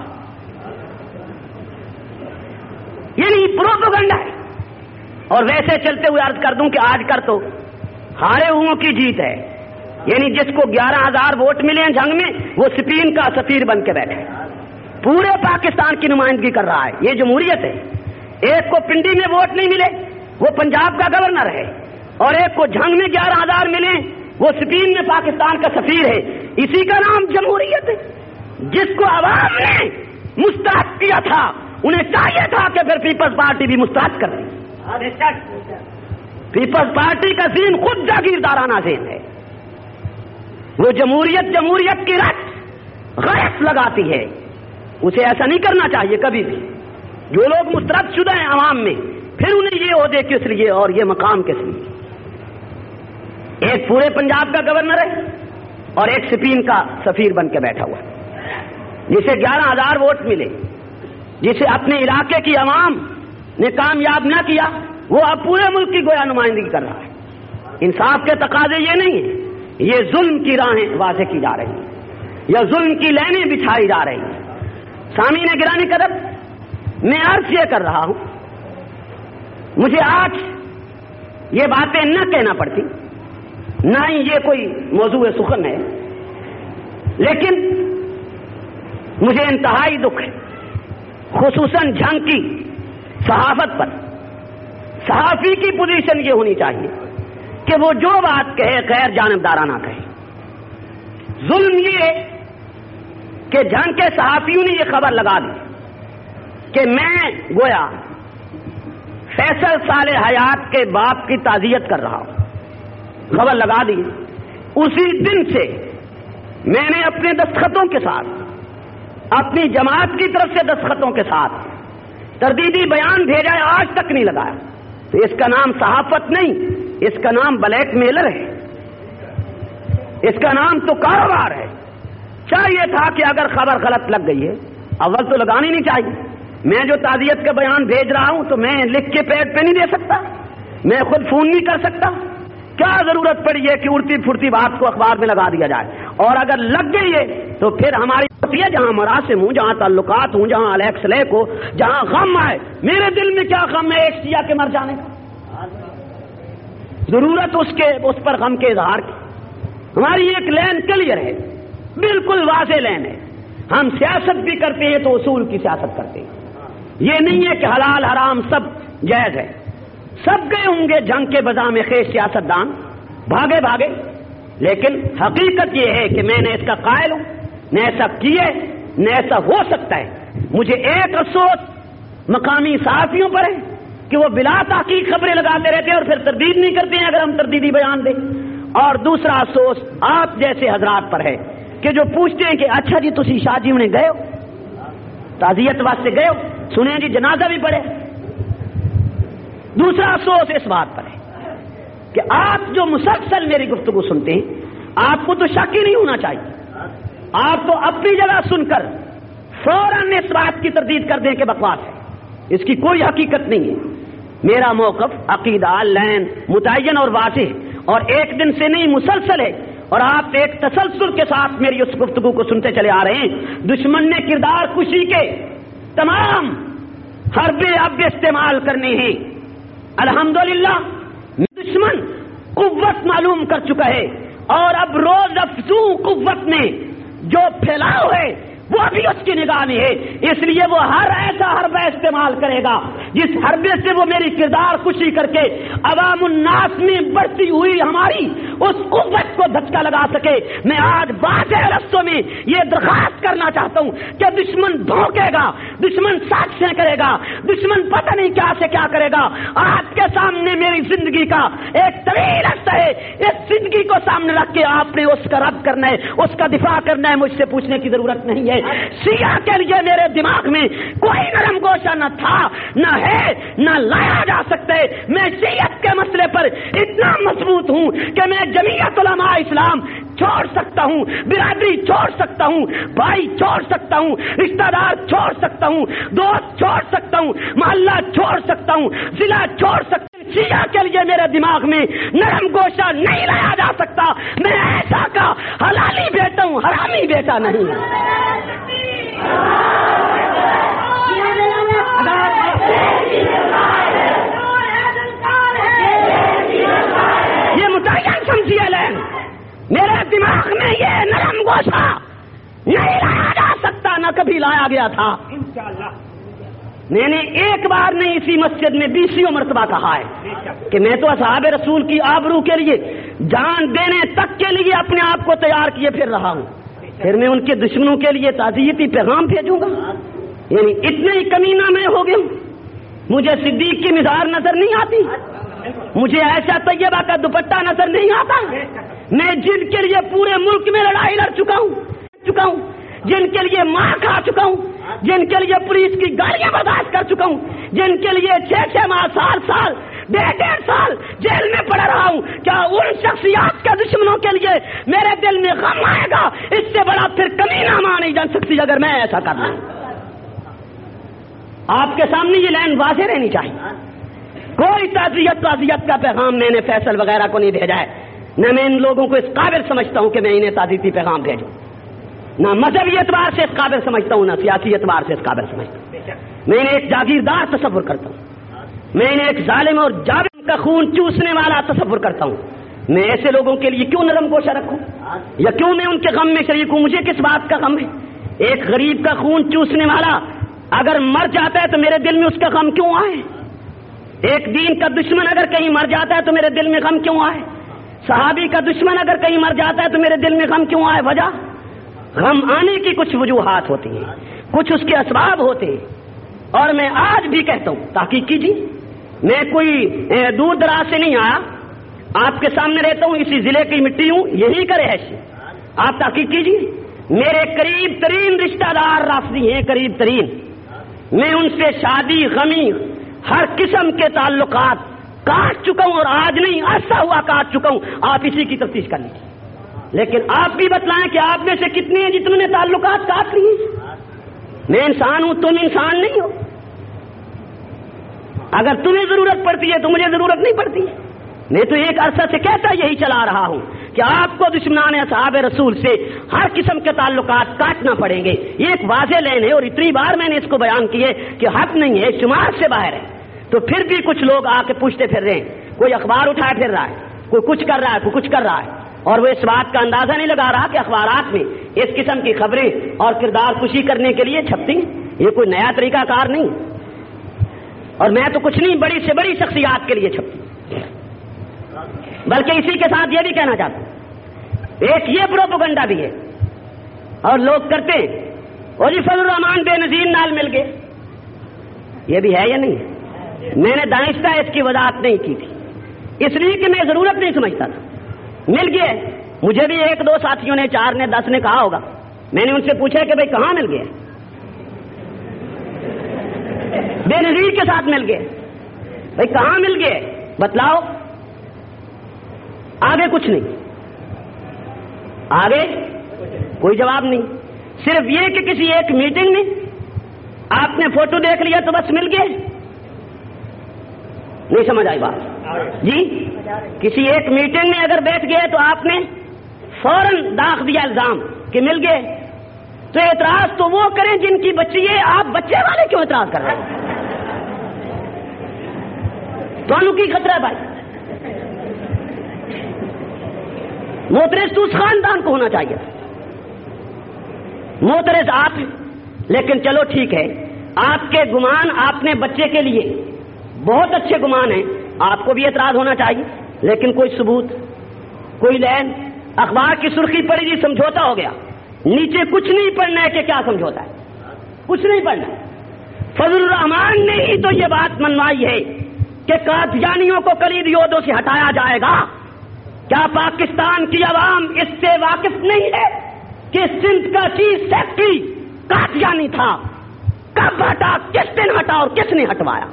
یعنی پروپیگنڈا ہے۔ اور ویسے چلتے ہوئے عرض کر دوں کہ آج کر تو ہارے ہوں کی جیت ہے، یعنی جس کو 11,000 ووٹ ملے ہیں جنگ میں وہ سپین کا سفیر بن کے بیٹھے، پورے پاکستان کی نمائندگی کر رہا ہے۔ یہ جمہوریت ہے۔ ایک کو پنڈی میں ووٹ نہیں ملے وہ پنجاب کا گورنر ہے، اور ایک کو جنگ میں 11,000 ملے وہ اسپین میں پاکستان کا سفیر ہے، اسی کا نام جمہوریت ہے، جس کو عوام نے مسترد کیا تھا، انہیں چاہیے تھا کہ پھر پیپلز پارٹی بھی مسترد کر دیں۔ پیپلز پارٹی کا ذہن خود جاگیردارانہ ذہن ہے، وہ جمہوریت کی رٹ غرض لگاتی ہے، اسے ایسا نہیں کرنا چاہیے کبھی بھی۔ جو لوگ مسترد شدہ ہیں عوام میں، پھر انہیں یہ عہدے کس لیے اور یہ مقام کس لیے؟ ایک پورے پنجاب کا گورنر ہے اور ایک اسپین کا سفیر بن کے بیٹھا ہوا ہے، جسے 11,000 ووٹ ملے، جسے اپنے علاقے کی عوام نے کامیاب نہ کیا، وہ اب پورے ملک کی گویا نمائندگی کر رہا ہے۔ انصاف کے تقاضے یہ نہیں ہیں، یہ ظلم کی راہیں واضح کی جا رہی ہیں یا ظلم کی لینیں بچھائی جا رہی ہیں۔ سامعین گرامی قدر، میں عرض یہ کر رہا ہوں، مجھے آج یہ باتیں نہ کہنا پڑتی، نہ ہی یہ کوئی موضوع سخن ہے، لیکن مجھے انتہائی دکھ ہے، خصوصاً جنگ کی صحافت پر۔ صحافی کی پوزیشن یہ ہونی چاہیے کہ وہ جو بات کہے غیر جانبدارانہ کہے۔ ظلم یہ ہے کہ جنگ کے صحافیوں نے یہ خبر لگا دی کہ میں گویا فیصل صالح حیات کے باپ کی تعزیت کر رہا ہوں، خبر لگا دی۔ اسی دن سے میں نے اپنے دستخطوں کے ساتھ، اپنی جماعت کی طرف سے دستخطوں کے ساتھ تردیدی بیان بھیجا ہے، آج تک نہیں لگایا۔ تو اس کا نام صحافت نہیں، اس کا نام بلیک میلر ہے، اس کا نام تو کاروبار ہے۔ چاہیے تھا کہ اگر خبر غلط لگ گئی ہے، اول تو لگانی نہیں چاہیے۔ میں جو تعزیت کا بیان بھیج رہا ہوں تو میں لکھ کے پیڈ پہ نہیں دے سکتا، میں خود فون نہیں کر سکتا، کیا ضرورت پڑی ہے کہ اڑتی پھرتی بات کو اخبار میں لگا دیا جائے؟ اور اگر لگ گئی ہے تو پھر ہماری ہے جہاں مراسم ہوں، جہاں تعلقات ہوں، جہاں الیکس لیک ہو، جہاں غم آئے۔ میرے دل میں کیا غم ہے ایک شیعہ کے مر جانے کا؟ ضرورت اس پر غم کے اظہار کی؟ ہماری ایک لین کلیئر ہے، بالکل واضح لین ہے۔ ہم سیاست بھی کرتے ہیں تو اصول کی سیاست کرتے ہیں، یہ نہیں ہے کہ حلال حرام سب جائز ہے۔ سب گئے ہوں گے جنگ کے بزام خیز سیاست دان، بھاگے، لیکن حقیقت یہ ہے کہ میں نے اس کا قائل ہوں، نہ ایسا کیے نہ ایسا ہو سکتا ہے۔ مجھے ایک افسوس مقامی صحافیوں پر ہے کہ وہ بلا تحقیق خبریں لگاتے رہتے ہیں اور پھر تردید نہیں کرتے ہیں اگر ہم تردیدی بیان دیں، اور دوسرا افسوس آپ جیسے حضرات پر ہے کہ جو پوچھتے ہیں کہ اچھا جی تسی شاہ جی انہیں گئے ہو، تعزیت واسطے گئے ہو، سنیں جی جنازہ بھی پڑھے۔ دوسرا افسوس اس بات پر ہے کہ آپ جو مسلسل میری گفتگو سنتے ہیں، آپ کو تو شک ہی نہیں ہونا چاہیے، آپ تو اپنی جگہ سن کر فوراً اس بات کی تردید کر دیں کہ بکواس ہے، اس کی کوئی حقیقت نہیں ہے۔ میرا موقف عقیدہ لین متعین اور واضح اور ایک دن سے نہیں مسلسل ہے، اور آپ ایک تسلسل کے ساتھ میری اس گفتگو کو سنتے چلے آ رہے ہیں۔ دشمن نے کردار کشی کے تمام حربے اب استعمال کرنے ہیں، الحمدللہ دشمن قوت معلوم کر چکا ہے، اور اب روز افزوں قوت میں جو پھیلاؤ ہے وہ بھی اس کی نگاہ میں ہے، اس لیے وہ ہر ایسا حربہ استعمال کرے گا جس حربے سے وہ میری کردار کشی کر کے عوام الناس میں بڑھتی ہوئی ہماری اس قوت کو دھچکا لگا سکے۔ میں آج واضح لفظوں میں یہ درخواست کرنا چاہتا ہوں کہ دشمن بھونکے گا، دشمن سازشیں کرے گا، دشمن پتہ نہیں کیا سے کیا کرے گا۔ آپ کے سامنے میری زندگی کا ایک طویل عرصہ ہے، اس زندگی کو سامنے رکھ کے آپ نے اس کا رد کرنا ہے، اس کا دفاع کرنا ہے، مجھ سے پوچھنے کی ضرورت نہیں ہے۔ شیعہ کے لیے میرے دماغ میں کوئی نرم گوشہ نہ تھا، نہ ہے، نہ لایا جا سکتا ہے۔ میں شیعت کے مسئلے پر اتنا مضبوط ہوں کہ میں جمعیت علماء اسلام چھوڑ سکتا ہوں، برادری چھوڑ سکتا ہوں، بھائی چھوڑ سکتا ہوں، رشتہ دار چھوڑ سکتا ہوں، دوست چھوڑ سکتا ہوں، محلہ چھوڑ سکتا ہوں، ضلع چھوڑ سکتا ہوں۔ شیعہ کے لیے میرے دماغ میں نرم گوشہ نہیں لایا جا سکتا۔ میں ایسا کا حلالی بیٹا ہوں، حرامی بیٹا نہیں۔ یہ متعین سمجھیے لین، میرے دماغ میں یہ نرم گوشہ نہیں لایا جا سکتا، نہ کبھی لایا گیا تھا۔ میں نے ایک بار نہیں اسی مسجد میں 20 مرتبہ کہا ہے کہ میں تو اصحاب رسول کی آبرو کے لیے جان دینے تک کے لیے اپنے آپ کو تیار کیے پھر رہا ہوں، پھر میں ان کے دشمنوں کے لیے تعزیتی پیغام بھیجوں گا؟ یعنی اتنے ہی کمینہ میں ہو گیا ہوں؟ مجھے صدیق کی مزار نظر نہیں آتی، مجھے عائشہ طیبہ کا دوپٹہ نظر نہیں آتا، میں جن کے لیے پورے ملک میں لڑائی لڑ چکا ہوں، جن کے لیے مار کھا چکا ہوں، جن کے لیے پولیس کی گالیاں برداشت کر چکا ہوں، جن کے لیے 6 ماہ 7 سال 1.5 سال جیل میں پڑا رہا ہوں، کیا ان شخصیات کے دشمنوں کے لیے میرے دل میں غم آئے گا؟ اس سے بڑا پھر کمینہ ماں نہیں جان سکتی اگر میں ایسا کر لوں۔ آپ کے سامنے یہ لائن واضح رہنی چاہیے۔ کوئی تعزیت کا پیغام میں نے فیصل وغیرہ کو نہیں بھیجا ہے، نہ میں ان لوگوں کو اس قابل سمجھتا ہوں کہ میں انہیں تعزیتی پیغام بھیجوں، نہ مذہبی اعتبار سے اس قابل سمجھتا ہوں، نہ سیاسی اعتبار سے اس قابل سمجھتا ہوں۔ میں انہیں ایک جاگیردار تصور کرتا ہوں، میں انہیں ایک ظالم اور جابر کا خون چوسنے والا تصور کرتا ہوں۔ میں ایسے لوگوں کے لیے کیوں نرم گوشہ رکھوں، یا کیوں میں ان کے غم میں شریک ہوں؟ مجھے کس بات کا غم ہے؟ ایک غریب کا خون چوسنے والا اگر مر جاتا ہے تو میرے دل میں اس کا غم کیوں آئے؟ ایک دین کا دشمن اگر کہیں مر جاتا ہے تو میرے دل میں غم کیوں آئے؟ صحابی کا دشمن اگر کہیں مر جاتا ہے تو میرے دل میں غم کیوں آئے؟ وجہ غم آنے کی کچھ وجوہات ہوتی ہیں، کچھ اس کے اسباب ہوتے ہیں، اور میں آج بھی کہتا ہوں تحقیق کیجیے، میں کوئی دور دراز سے نہیں آیا، آپ کے سامنے رہتا ہوں، اسی ضلع کی مٹی ہوں، یہی کا رہائشی، آپ تحقیق کیجیے۔ میرے قریب ترین رشتہ دار رافضی ہیں، قریب ترین، میں ان سے شادی غمی ہر قسم کے تعلقات کاٹ چکا ہوں، اور آج نہیں عرصہ ہوا کاٹ چکا ہوں، آپ اسی کی تفتیش کر لیجیے۔ لیکن آپ بھی بتلائیں کہ آپ میں سے کتنے ہیں جتنے نے تعلقات کاٹ لیے؟ میں انسان ہوں، تم انسان نہیں ہو۔ اگر تمہیں ضرورت پڑتی ہے تو مجھے ضرورت نہیں پڑتی۔ میں تو ایک عرصہ سے کہتا یہی چلا رہا ہوں کہ آپ کو دشمنان اصحاب رسول سے ہر قسم کے تعلقات کاٹنا پڑیں گے۔ یہ ایک واضح لائن ہے، اور اتنی بار میں نے اس کو بیان کی ہے کہ حق نہیں ہے، شمار سے باہر ہے۔ تو پھر بھی کچھ لوگ آ کے پوچھتے پھر رہے ہیں، کوئی اخبار اٹھائے پھر رہا ہے، کوئی کچھ کر رہا ہے، کوئی کچھ کر رہا ہے، اور وہ اس بات کا اندازہ نہیں لگا رہا کہ اخبارات میں اس قسم کی خبریں اور کردار کشی کرنے کے لیے چھپتی ہیں۔ یہ کوئی نیا طریقہ کار نہیں، اور میں تو کچھ نہیں، بڑی سے بڑی شخصیات کے لیے چھپتی، بلکہ اسی کے ساتھ یہ بھی کہنا چاہتا ہوں، ایک یہ پروپیگنڈا بھی ہے، اور لوگ کرتے ہیں، اور جی فضل الرحمان بے نظیر نال مل گئے، یہ بھی ہے یا نہیں ہے؟ میں نے دانستہ اس کی وضاحت نہیں کی تھی، اس لیے کہ میں ضرورت نہیں سمجھتا تھا۔ مل گئے، مجھے بھی 1-2 ساتھیوں نے، 4 نے، 10 نے کہا ہوگا، میں نے ان سے پوچھا کہ بھئی کہاں مل گئے؟ بے نظیر کے ساتھ مل گئے، بھئی کہاں مل گئے بتلاؤ؟ آگے کچھ نہیں، آگے کوئی جواب نہیں، صرف یہ کہ کسی ایک میٹنگ میں آپ نے فوٹو دیکھ لیا تو بس مل گئے۔ نہیں سمجھ آئی بات جی؟ کسی ایک میٹنگ میں اگر بیٹھ گئے تو آپ نے فوراً داغ دیا الزام کہ مل گئے، تو اعتراض تو وہ کریں جن کی بچی ہے، آپ بچے والے کیوں اعتراض کر رہے ہیں؟ دونوں کی خطرہ ہے بھائی، موترز تو اس خاندان کو ہونا چاہیے، موترز آپ، لیکن چلو ٹھیک ہے، آپ کے گمان آپ نے بچے کے لیے بہت اچھے گمان ہیں، آپ کو بھی اعتراض ہونا چاہیے، لیکن کوئی ثبوت، کوئی لین، اخبار کی سرخی پڑی جی سمجھوتا ہو گیا، نیچے کچھ نہیں پڑھنا ہے کہ کیا سمجھوتا ہے، کچھ نہیں پڑھنا ہے۔ فضل الرحمان نے ہی تو یہ بات منوائی ہے کہ قادیانیوں کو کلیدی عہدوں سے ہٹایا جائے گا۔ کیا پاکستان کی عوام اس سے واقف نہیں ہے کہ سندھ کا چیف سیکرٹری قادیانی تھا؟ کب ہٹا، کس دن ہٹا، اور کس نے ہٹوایا؟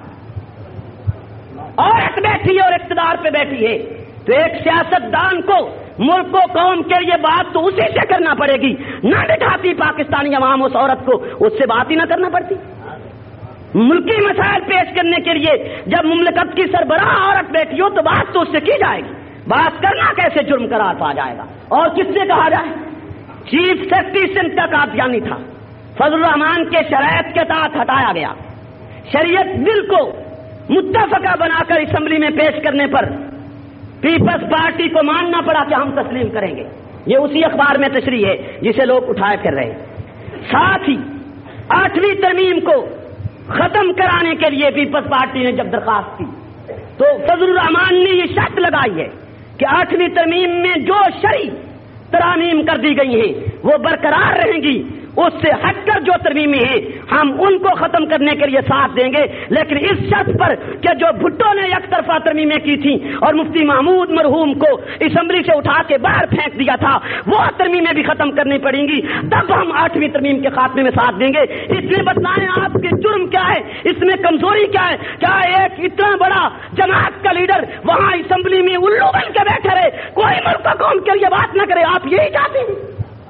عورت بیٹھی ہے اور اقتدار پہ بیٹھی ہے، تو ایک سیاستدان کو ملک و قوم کے لیے بات تو اسی سے کرنا پڑے گی، نہ بٹھاتی پاکستانی عوام اس عورت کو، اس سے بات ہی نہ کرنا پڑتی۔ ملکی مسائل پیش کرنے کے لیے جب مملکت کی سربراہ عورت بیٹھی ہو تو بات تو اس سے کی جائے گی، بات کرنا کیسے جرم قرار پا جائے گا؟ اور کس سے کہا جائے؟ چیف سیکرٹری سندھ کا قادیانی تھا، فضل الرحمان کے شرائط کے تحت ہٹایا گیا، شریعت بل کو متفقہ بنا کر اسمبلی میں پیش کرنے پر پیپلز پارٹی کو ماننا پڑا کہ ہم تسلیم کریں گے۔ یہ اسی اخبار میں تشریح ہے جسے لوگ اٹھائے پھر رہے ہیں۔ ساتھ ہی 8ویں ترمیم کو ختم کرانے کے لیے پیپلز پارٹی نے جب درخواست کی تو فضل الرحمان نے یہ شرط لگائی ہے کہ 8ویں ترمیم میں جو شرعی ترامیم کر دی گئی ہیں وہ برقرار رہیں گی، اس سے ہٹ کر جو ترمیمیں ہیں ہم ان کو ختم کرنے کے لیے ساتھ دیں گے، لیکن اس شرط پر کہ جو بھٹو نے یک طرفہ ترمیمیں کی تھیں اور مفتی محمود مرحوم کو اسمبلی سے اٹھا کے باہر پھینک دیا تھا، وہ ترمیمیں بھی ختم کرنی پڑیں گی، تب ہم 8ویں ترمیم کے خاتمے میں ساتھ دیں گے۔ اس میں بتائیں آپ کے جرم کیا ہے، اس میں کمزوری کیا ہے؟ کیا ایک اتنا بڑا جماعت کا لیڈر وہاں اسمبلی میں الو بن کے بیٹھے رہے، کوئی ملک قوم کے لیے بات نہ کرے؟ آپ یہی چاہتے ہیں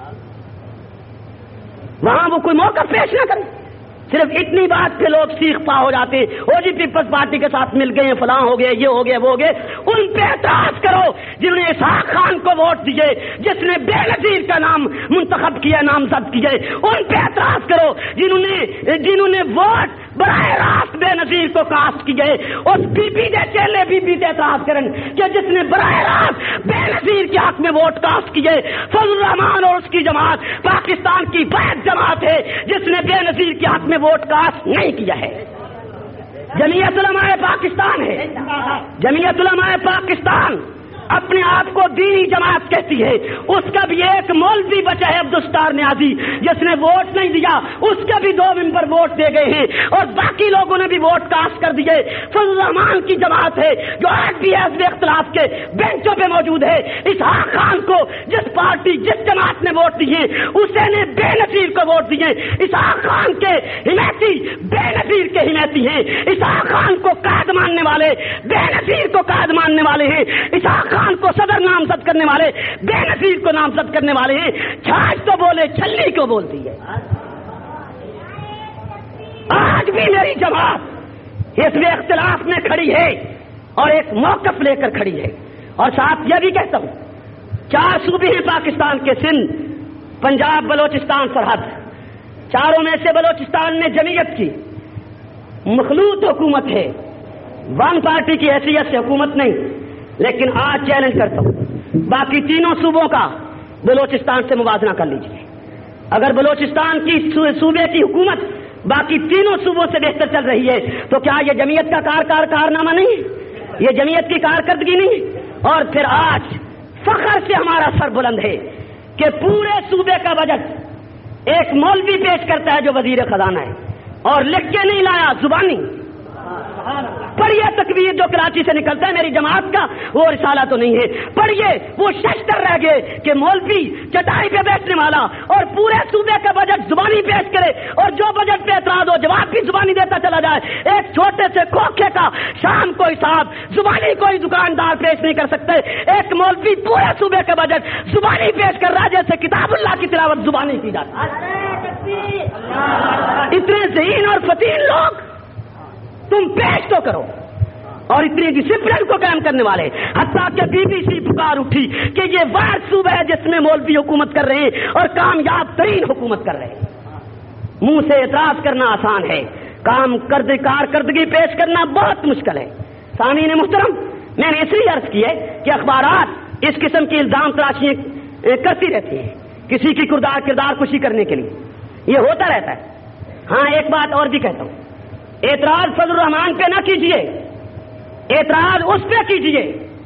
وہاں وہ کوئی موقع پیش نہ کرے؟ صرف اتنی بات پہ لوگ سیخ پا ہو جاتے، او جی پیپلز پارٹی کے ساتھ مل گئے، فلاں ہو گئے، یہ ہو گئے، وہ ہو گئے۔ ان پہ اعتراض کرو جنہوں نے اسحاق خان کو ووٹ دیے، جس نے بے نظیر کا نام منتخب کیا، نامزد کیے، ان پہ اعتراض کرو جنہوں نے ووٹ براہ راست بے نظیر کو کاسٹ کیے، اس be be they Chele be be دے اعتراض کرن کہ جس نے براہ راست بے نظیر کے حق میں ووٹ کاسٹ کیے۔ فضل الرحمان اور اس کی جماعت پاکستان کی واحد جماعت ہے جس نے بے نظیر کے حق میں ووٹ کاسٹ نہیں کیا ہے۔ جمعیت علماء پاکستان ہے، جمعیت علماء پاکستان اپنے آپ کو دینی جماعت کہتی ہے، اس کا بھی ایک مولوی بچا ہے عبدالستار نیازی جس نے ووٹ نہیں دیا، اس کا بھی 2 ممبر ووٹ دے گئے ہیں اور باقی لوگوں نے بھی ووٹ کاسٹ کر دیے۔ فضل الرحمان کی جماعت ہے جو آج بھی حزب اختلاف کے بینچوں پہ موجود ہے۔ اسحاق خان کو جس پارٹی جس جماعت نے ووٹ دیے اسے نے بے نظیر کو ووٹ دیے۔ اسحاق خان کے حمایتی بے نظیر کے حمایتی ہیں، اسحاق خان کو قائد ماننے والے بے نظیر کو قائد ماننے والے ہیں، اسحاق خان کو صدر نامزد کرنے والے بے نظیر کو نامزد کرنے والے ہیں۔ چھاچ تو بولے چھلی کو بولتی ہے۔ آج بھی میری جماعت حزب اختلاف میں کھڑی ہے اور ایک موقف لے کر کھڑی ہے، اور ساتھ یہ بھی کہتا ہوں 4 صوبے ہیں پاکستان کے، سندھ، پنجاب، بلوچستان، سرحد، چاروں میں سے بلوچستان میں جمعیت کی مخلوط حکومت ہے، ون پارٹی کی حیثیت سے حکومت نہیں، لیکن آج چیلنج کرتا ہوں باقی تینوں صوبوں کا بلوچستان سے موازنہ کر لیجیے۔ اگر بلوچستان کی صوبے کی حکومت باقی تینوں صوبوں سے بہتر چل رہی ہے تو کیا یہ جمعیت کا کارنامہ نہیں ہے؟ یہ جمعیت کی کارکردگی نہیں ہے؟ اور پھر آج فخر سے ہمارا سر بلند ہے کہ پورے صوبے کا بجٹ ایک مولوی پیش کرتا ہے جو وزیر خزانہ ہے، اور لکھ کے نہیں لایا، زبانی پڑھیے تکبیر جو کراچی سے نکلتا ہے میری جماعت کا، وہ رسالہ تو نہیں ہے، پڑھیے وہ ششتر رہ گئے کہ مولوی چٹائی پہ بیٹھنے والا اور پورے صوبے کا بجٹ زبانی پیش کرے، اور جو بجٹ پہ اعتراض ہو جواب بھی زبانی دیتا چلا جائے۔ ایک چھوٹے سے کھوکھے کا شام کو حساب زبانی کوئی دکاندار پیش نہیں کر سکتے، ایک مولوی پورے صوبے کا بجٹ زبانی پیش کر رہا ہے جیسے کتاب اللہ کی تلاوت زبانی کی جاتی ہے۔ اتنے ذہین اور فتین لوگ تم پیش تو کرو، اور اتنی ڈسپلن کو قائم کرنے والے، حتیٰ کہ بی بی سی پکار اٹھی کہ یہ واحد صوبہ ہے جس میں مولوی حکومت کر رہے ہیں اور کامیاب ترین حکومت کر رہے ہیں۔ منہ سے اعتراض کرنا آسان ہے، کارکردگی پیش کرنا بہت مشکل ہے۔ سامعین محترم، میں نے اس لیے عرض کی ہے کہ اخبارات اس قسم کی الزام تراشیاں کرتی رہتی ہیں کسی کی کردار کشی کرنے کے لیے، یہ ہوتا رہتا ہے۔ ہاں ایک بات اور بھی کہتا ہوں، اعتراض فضل الرحمان پہ نہ کیجیے، اعتراض اس پہ کیجیے،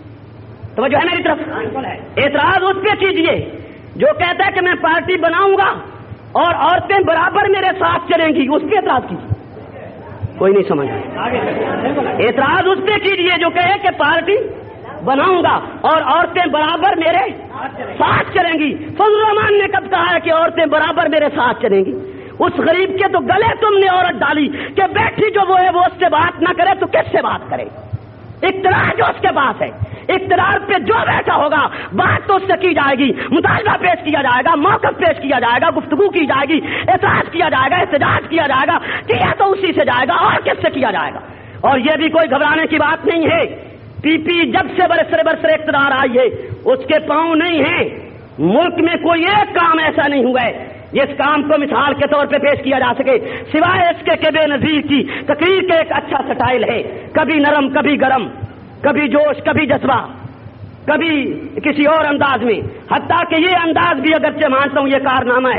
توجہ ہے میری طرف، اعتراض اس پہ کیجیے جو کہتا ہے کہ میں پارٹی بناؤں گا اور عورتیں برابر میرے ساتھ چلیں گی، اس پہ اعتراض کیجیے۔ کوئی نہیں سمجھ رہا، اعتراض اس پہ کیجیے جو کہے کہ پارٹی بناؤں گا اور عورتیں برابر میرے ساتھ چلیں گی۔ فضل الرحمان نے کب کہا ہے کہ عورتیں برابر میرے ساتھ چلیں گی؟ اس غریب کے تو گلے تم نے عورت ڈالی کہ بیٹھی جو وہ ہے وہ اس سے بات نہ کرے تو کس سے بات کرے؟ اقتدار جو اس کے پاس ہے، اقتدار پہ جو بیٹھا ہوگا بات تو اس سے کی جائے گی، مطالبہ پیش کیا جائے گا، موقف پیش کیا جائے گا، گفتگو کی جائے گی، اعتراض کیا جائے گا، احتجاج کیا جائے گا، کیا تو اسی سے جائے گا، اور کس سے کیا جائے گا؟ اور یہ بھی کوئی گھبرانے کی بات نہیں ہے۔ پی پی جب سے برسر اقتدار آئی ہے اس کے پاؤں نہیں ہیں، ملک میں کوئی ایک کام ایسا نہیں ہوا ہے جس کام کو مثال کے طور پہ پیش کیا جا سکے، سوائے اس کے کہ بے نظیر کی تقریر کے ایک اچھا سٹائل ہے، کبھی نرم کبھی گرم، کبھی جوش کبھی جذبہ، کبھی کسی اور انداز میں، حتیٰ کہ یہ انداز بھی اگرچہ مانتا ہوں یہ کارنامہ ہے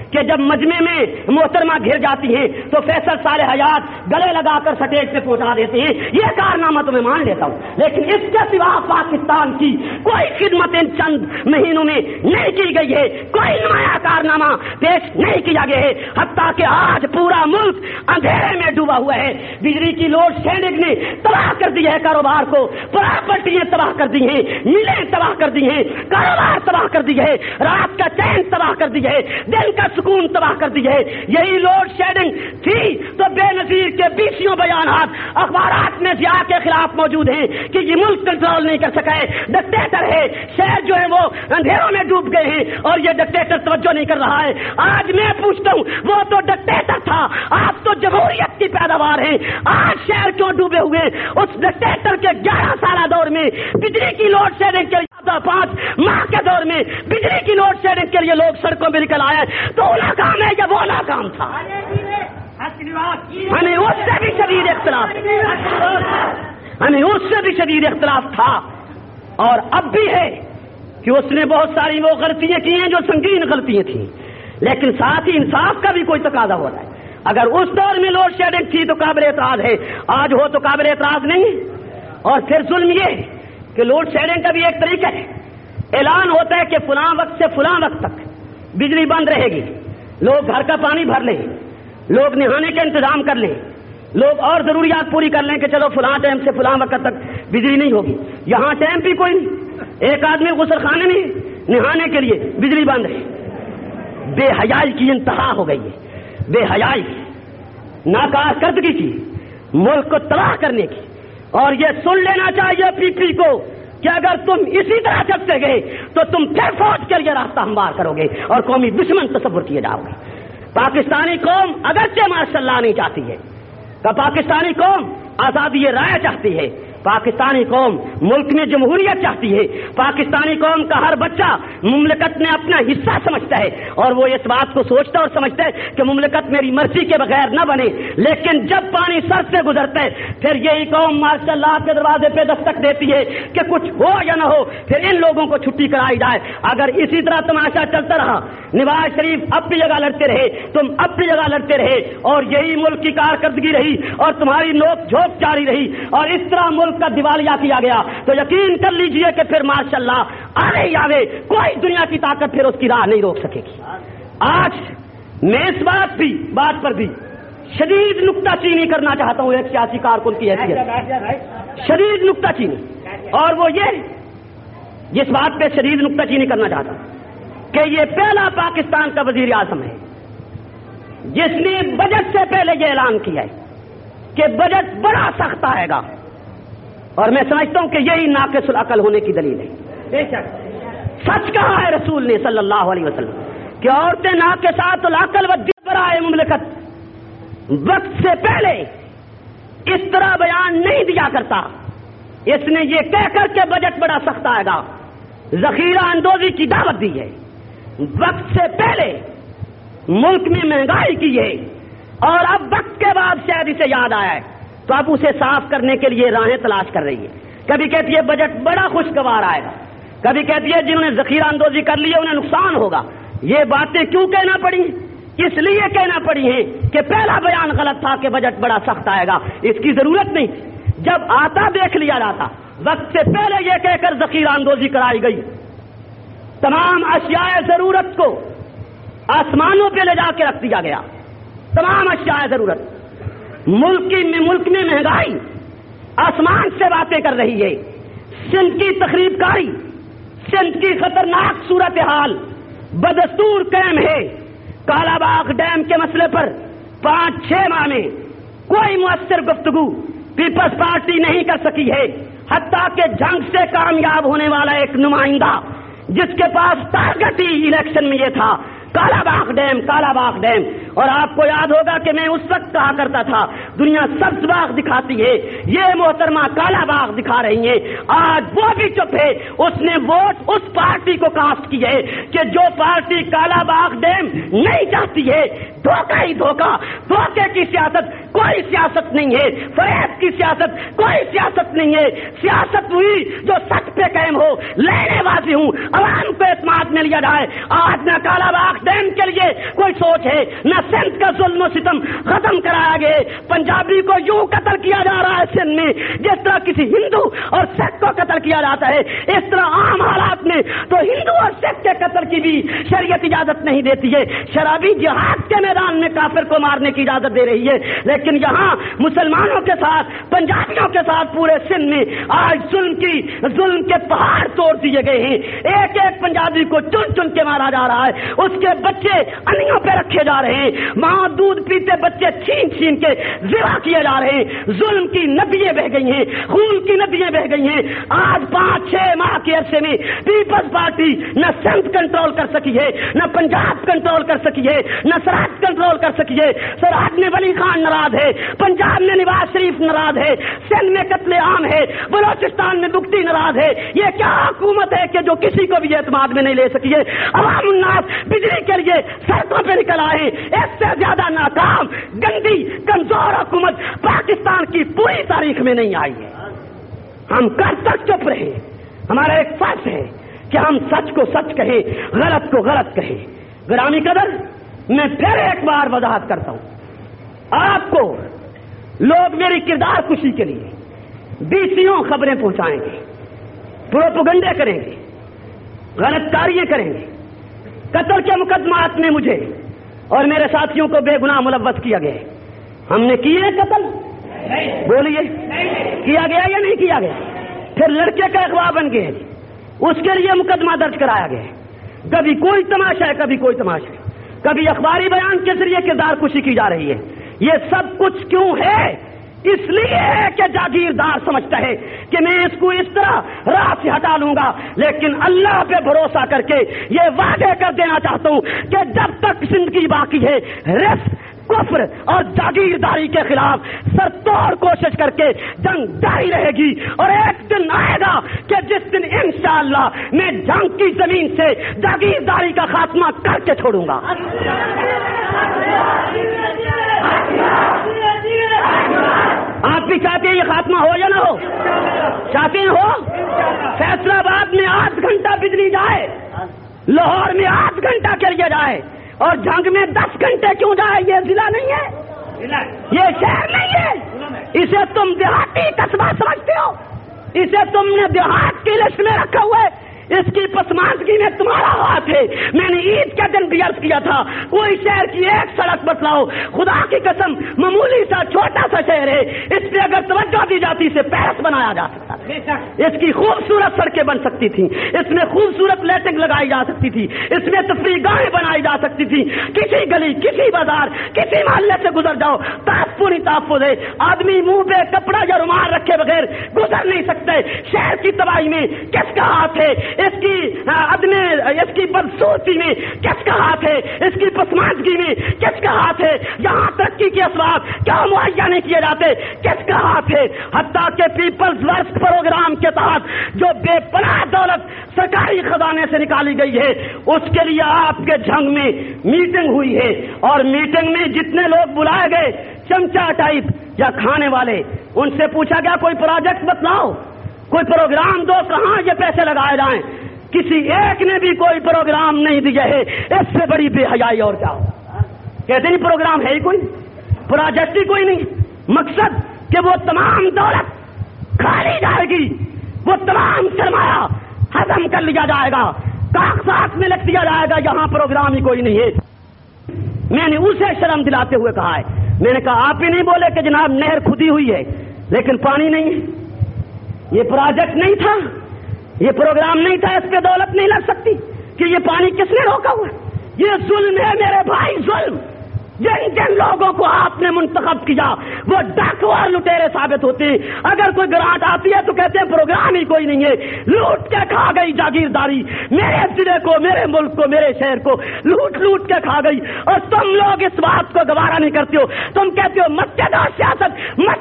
کہ جب مجمع میں محترمہ گھر جاتی ہیں تو فیصل صالح حیات گلے لگا کر سٹیج پہ پہنچا دیتے ہیں، یہ کارنامہ تو میں مان لیتا ہوں، لیکن اس کے سوا پاکستان کی کوئی خدمت ان چند مہینوں میں نہیں کی گئی ہے، کوئی نمایاں کارنامہ پیش نہیں کیا گیا ہے، حتیٰ کہ آج پورا ملک اندھیرے میں ڈوبا ہوا ہے۔ بجلی کی لوڈ شیڈنگ نے تباہ کر دی ہے کاروبار کو، پراپرٹیاں تباہ کر دی ہیں، ملیں تباہ کر دی ہیں، کاروبار تباہ کر دی ہے، رات کا چین تباہ کر دی ہے، دن کا سکون تباہ کر دی ہے۔ یہی لوڈ شیڈنگ تھی تو بے نظیر کے 20 بیانات اخبارات میں ضیاء کے خلاف موجود ہیں کہ یہ ملک کنٹرول نہیں کر سکا ہے، ڈکٹیٹر ہے، شہر جو ہے وہ اندھیروں میں ڈوب گئے ہیں اور یہ ڈکٹیٹر توجہ نہیں کر رہا ہے۔ آج میں پوچھتا ہوں، وہ تو ڈکٹیٹر تھا، آپ تو جمہوریت کی پیداوار ہیں، آج شہر کیوں ڈوبے ہوئے؟ اس ڈکٹیٹر کے 11 سالہ دور میں بجلی کی لوڈ شیڈنگ کے 5 ماہ کے دور میں بجلی کی لوڈ شیڈنگ کے لیے لوگ سڑکوں میں نکل آئے، تو وہ ناکام ہے یا وہ ناکام تھا؟ ہمیں اس سے بھی شدید اختلاف تھا اور اب بھی ہے کہ اس نے بہت ساری وہ غلطیاں کی ہیں جو سنگین غلطیاں تھیں، لیکن ساتھ ہی انصاف کا بھی کوئی تقاضا ہو رہا ہے۔ اگر اس دور میں لوڈ شیڈنگ تھی تو قابل اعتراض ہے، آج ہو تو قابل اعتراض نہیں ہے۔ اور پھر ظلم یہ ہے کہ لوڈ شیڈنگ کا بھی ایک طریقہ ہے، اعلان ہوتا ہے کہ فلاں وقت سے فلاں وقت تک بجلی بند رہے گی، لوگ گھر کا پانی بھر لیں، لوگ نہانے کا انتظام کر لیں، لوگ اور ضروریات پوری کر لیں کہ چلو فلاں ٹائم سے فلاں وقت تک بجلی نہیں ہوگی۔ یہاں ٹائم بھی کوئی نہیں، ایک آدمی غسل خانے میں نہانے کے لیے بجلی بند ہے۔ بے حیائی کی انتہا ہو گئی ہے، بے حیائی ناکارکردگی کی، ملک کو تباہ کرنے کی۔ اور یہ سن لینا چاہیے پی پی کو کہ اگر تم اسی طرح چلتے گئے تو تم پھر فوج کے لیے راستہ ہموار کرو گے اور قومی دشمن تصور کیے جاؤ گے۔ پاکستانی قوم اگرچہ ماشاء اللہ نہیں چاہتی ہے، کہ پاکستانی قوم آزادی رائے چاہتی ہے، پاکستانی قوم ملک میں جمہوریت چاہتی ہے، پاکستانی قوم کا ہر بچہ مملکت میں اپنا حصہ سمجھتا ہے اور وہ اس بات کو سوچتا اور سمجھتا ہے کہ مملکت میری مرضی کے بغیر نہ بنے۔ لیکن جب پانی سر سے گزرتا ہے پھر یہی قوم ماشاء اللہ کے دروازے پہ دستک دیتی ہے کہ کچھ ہو یا نہ ہو پھر ان لوگوں کو چھٹی کرائی جائے۔ اگر اسی طرح تماشا چلتا رہا، نواز شریف اپنی جگہ لڑتے رہے، تم اپنی جگہ لڑتے رہے اور یہی ملک کی کارکردگی رہی اور تمہاری نوک جھوک جاری رہی اور اس طرح ملک کا دیوالیہ کیا گیا، تو یقین کر لیجئے کہ پھر ماشاء اللہ آوے کوئی دنیا کی طاقت پھر اس کی راہ نہیں روک سکے گی۔ آج میں اس بات پر بھی شدید نکتہ چینی کرنا چاہتا ہوں، ایک سیاسی کارکن کی حیثیت شدید نکتہ چینی، اور وہ یہ جس بات پہ شدید نکتہ چینی کرنا چاہتا ہوں کہ یہ پہلا پاکستان کا وزیر اعظم ہے جس نے بجٹ سے پہلے یہ اعلان کیا ہے کہ بجٹ بڑا سخت آئے گا، اور میں سمجھتا ہوں کہ یہی ناقص العقل ہونے کی دلیل ہے۔ سچ کہا ہے رسول نے صلی اللہ علیہ وسلم کہ عورتیں ناقصات العقل و برائے مملکت وقت سے پہلے اس طرح بیان نہیں دیا کرتا۔ اس نے یہ کہہ کر کے بجٹ بڑا سخت آئے گا ذخیرہ اندوزی کی دعوت دی ہے، وقت سے پہلے ملک میں مہنگائی کی ہے، اور اب وقت کے بعد شاید اسے یاد آیا ہے تو اب اسے صاف کرنے کے لیے راہیں تلاش کر رہی ہے۔ کبھی کہتی ہے بجٹ بڑا خوشگوار آئے گا، کبھی کہتی ہے جنہوں نے ذخیرہ اندوزی کر لی ہے انہیں نقصان ہوگا۔ یہ باتیں کیوں کہنا پڑی؟ اس لیے کہنا پڑی ہیں کہ پہلا بیان غلط تھا کہ بجٹ بڑا سخت آئے گا، اس کی ضرورت نہیں تھی۔ جب آتا دیکھ لیا جاتا، وقت سے پہلے یہ کہہ کر ذخیرہ اندوزی کرائی گئی، تمام اشیاء ضرورت کو آسمانوں پہ لے جا کے رکھ دیا گیا، تمام اشیاء ضرورت۔ ملک میں مہنگائی آسمان سے باتیں کر رہی ہے، سندھ کی تخریب کاری، سندھ کی خطرناک صورتحال بدستور قائم ہے۔ کالا باغ ڈیم کے مسئلے پر 5-6 ماہ میں کوئی مؤثر گفتگو پیپلز پارٹی نہیں کر سکی ہے، حتیٰ کہ جنگ سے کامیاب ہونے والا ایک نمائندہ جس کے پاس ٹارگٹ ہی الیکشن میں یہ تھا کالا باغ ڈیم، کالا باغ ڈیم۔ اور آپ کو یاد ہوگا کہ میں اس وقت کہا کرتا تھا دنیا سبز باغ دکھاتی ہے، یہ محترمہ کالا باغ دکھا رہی ہیں۔ آج وہ بھی چپ ہے، اس نے ووٹ اس پارٹی کو کاسٹ کی ہے کہ جو پارٹی کالا باغ ڈیم نہیں چاہتی ہے۔ دھوکہ ہی دھوکہ، دھوکے کی سیاست کوئی سیاست نہیں ہے، فریب کی سیاست کوئی سیاست نہیں ہے۔ سیاست ہوئی جو سچ پہ قائم ہو، لینے والی ہوں، عوام کو اعتماد میں لیا جائے۔ آج نہ کالا باغ چراغ ڈیم کے لیے کوئی سوچ ہے، نہ سندھ کا ظلم و ستم ختم کرایا گیا۔ پنجابی کو یوں قتل کیا جا رہا ہے سندھ میں جس طرح کسی ہندو اور سکھ کو قتل کیا جاتا ہے، اس طرح عام حالات میں تو ہندو اور سکھ کے قتل کی بھی شریعت اجازت نہیں دیتی ہے۔ شرابی جہاد کے میدان میں کافر کو مارنے کی اجازت دے رہی ہے، لیکن یہاں مسلمانوں کے ساتھ، پنجابیوں کے ساتھ پورے سندھ میں آج ظلم کے پہاڑ توڑ دیے گئے ہیں۔ ایک ایک پنجابی کو چن چن کے مارا جا رہا ہے، اس کے بچے انیوں پہ رکھے جا رہے ہیں، ماں دودھ پیتے بچے چھین چھین کے ذبح کیے جا رہے ہیں۔ ظلم کی ندیاں بہ گئی ہیں، خون کی ندیاں بہ گئی ہیں۔ آج 5-6 ماہ کے عرصے میں پیپلز پارٹی نہ سندھ کنٹرول کر سکی ہے، نہ پنجاب کنٹرول کر سکی ہے، نہ سرحد کنٹرول کر سکی ہے۔ سرحد میں ولی خان ناراض ہے، پنجاب میں نواز شریف ناراض ہے، سندھ میں قتل عام ہے، بلوچستان میں بگٹی ناراض ہے۔ یہ کیا حکومت ہے کہ جو کسی کو بھی اعتماد میں نہیں لے سکی ہے؟ عوام الناس بجلی کے لیے سڑکوں پہ نکل آئے، اس سے زیادہ ناکام، گندی، کمزور حکومت پاکستان کی پوری تاریخ میں نہیں آئی ہے۔ ہم کب تک چپ رہے؟ ہمارا ایک فرض ہے کہ ہم سچ کو سچ کہیں، غلط کو غلط کہیں۔ گرامی قدر، میں پھر ایک بار وضاحت کرتا ہوں، آپ کو لوگ میری کردار کشی کے لیے بیسیوں خبریں پہنچائیں گے، پروپیگنڈے کریں گے، غلط کاریاں کریں گے۔ قتل کے مقدمات میں مجھے اور میرے ساتھیوں کو بے گناہ ملوث کیا گیا۔ ہم نے کیے قتل؟ بولیے، کیا گیا یا نہیں کیا گیا؟ پھر لڑکے کا اغوا بن گئے، اس کے لیے مقدمہ درج کرایا گیا۔ کبھی کوئی تماشا ہے، کبھی کوئی تماشا ہے، کبھی اخباری بیان کے ذریعے کردار کشی کی جا رہی ہے۔ یہ سب کچھ کیوں ہے؟ اس لیے ہے کہ جاگیردار سمجھتا ہے کہ میں اس کو اس طرح راہ سے ہٹا لوں گا، لیکن اللہ پہ بھروسہ کر کے یہ وعدے کر دینا چاہتا ہوں کہ جب تک زندگی باقی ہے، رزق، کفر اور جاگیرداری کے خلاف سرتوڑ کوشش کر کے جنگ جاری رہے گی، اور ایک دن آئے گا کہ جس دن انشاءاللہ میں جنگ کی زمین سے جاگیرداری کا خاتمہ کر کے چھوڑوں گا۔ آپ بھی چاہتے ہیں یہ خاتمہ ہو یا نہ ہو؟ چاہتے ہیں ہو؟ فیصلہ آباد میں 8 گھنٹہ بجلی جائے، لاہور میں 8 گھنٹہ کے لیے جائے، اور جنگ میں 10 گھنٹے کیوں جائے؟ یہ ضلع نہیں ہے، یہ شہر نہیں ہے، اسے تم دیہاتی قصبہ سمجھتے ہو، اسے تم نے دیہات کی لسٹ میں رکھا ہوا ہے۔ اس کی پسماندگی میں تمہارا ہاتھ ہے۔ میں نے عید کے دن بھی عرض کیا تھا، کوئی شہر کی ایک سڑک بتلاؤ، خدا کی قسم معمولی سا چھوٹا سا شہر ہے، اس پہ اگر توجہ دی جاتی اسے پیرس بنایا جا سکتا تھا، اس کی خوبصورت سڑکیں بن سکتی تھیں، اس میں خوبصورت لائٹنگ لگائی جا سکتی تھی، اس میں تفریح گاہیں بنائی جا سکتی تھی۔ کسی گلی، کسی بازار، کسی محلے سے گزر جاؤ، تحفظ ہی تحفظ ہے۔ آدمی منہ پہ کپڑا یا رومال رکھے بغیر گزر نہیں سکتے۔ شہر کی تباہی میں کس کا ہاتھ ہے؟ اس کی بدسورتی میں کس کا ہاتھ ہے؟ اس کی پسماندگی میں کس کا ہاتھ ہے؟ یہاں ترقی کے اسباب کیا مہیا نہیں کیے جاتے؟ کس کا ہاتھ ہے؟ حتیٰ کہ پیپلز ورک پروگرام کے تحت جو بے پناہ دولت سرکاری خزانے سے نکالی گئی ہے، اس کے لیے آپ کے جھنگ میں میٹنگ ہوئی ہے، اور میٹنگ میں جتنے لوگ بلائے گئے، چمچا ٹائپ یا کھانے والے، ان سے پوچھا گیا کوئی پروجیکٹ بتلاؤ، کوئی پروگرام دو، کہاں یہ پیسے لگائے جائیں؟ کسی ایک نے بھی کوئی پروگرام نہیں دیا ہے۔ اس سے بڑی بے حیائی اور کیا ہو؟ کہتے نہیں پروگرام ہے ہی کوئی، پروجیکٹ ہی کوئی نہیں، مقصد کہ وہ تمام دولت کھا لی جائے گی، وہ تمام سرمایہ ہضم کر لیا جائے گا، کاغذات میں لکھ دیا جائے گا، یہاں پروگرام ہی کوئی نہیں ہے۔ میں نے اسے شرم دلاتے ہوئے کہا ہے، میں نے کہا آپ ہی نہیں بولے کہ جناب نہر کھدی ہوئی ہے لیکن پانی نہیں ہے؟ یہ پروجیکٹ نہیں تھا، یہ پروگرام نہیں تھا، اس پہ دولت نہیں لگ سکتی کہ یہ پانی کس نے روکا ہوا؟ یہ ظلم ہے میرے بھائی، ظلم۔ جن لوگوں کو آپ نے منتخب کیا وہ ڈاکو اور لٹیرے ثابت ہوتے ہیں۔ اگر کوئی گرانٹ آتی ہے تو کہتے ہیں پروگرام ہی کوئی نہیں ہے، لوٹ کے کھا گئی جاگیرداری، میرے ضلع کو، میرے ملک کو، میرے شہر کو لوٹ کے کھا گئی، اور تم لوگ اس بات کو گوارا نہیں کرتے ہو۔ تم کہتے ہو مسجد اور سیاست، مسجد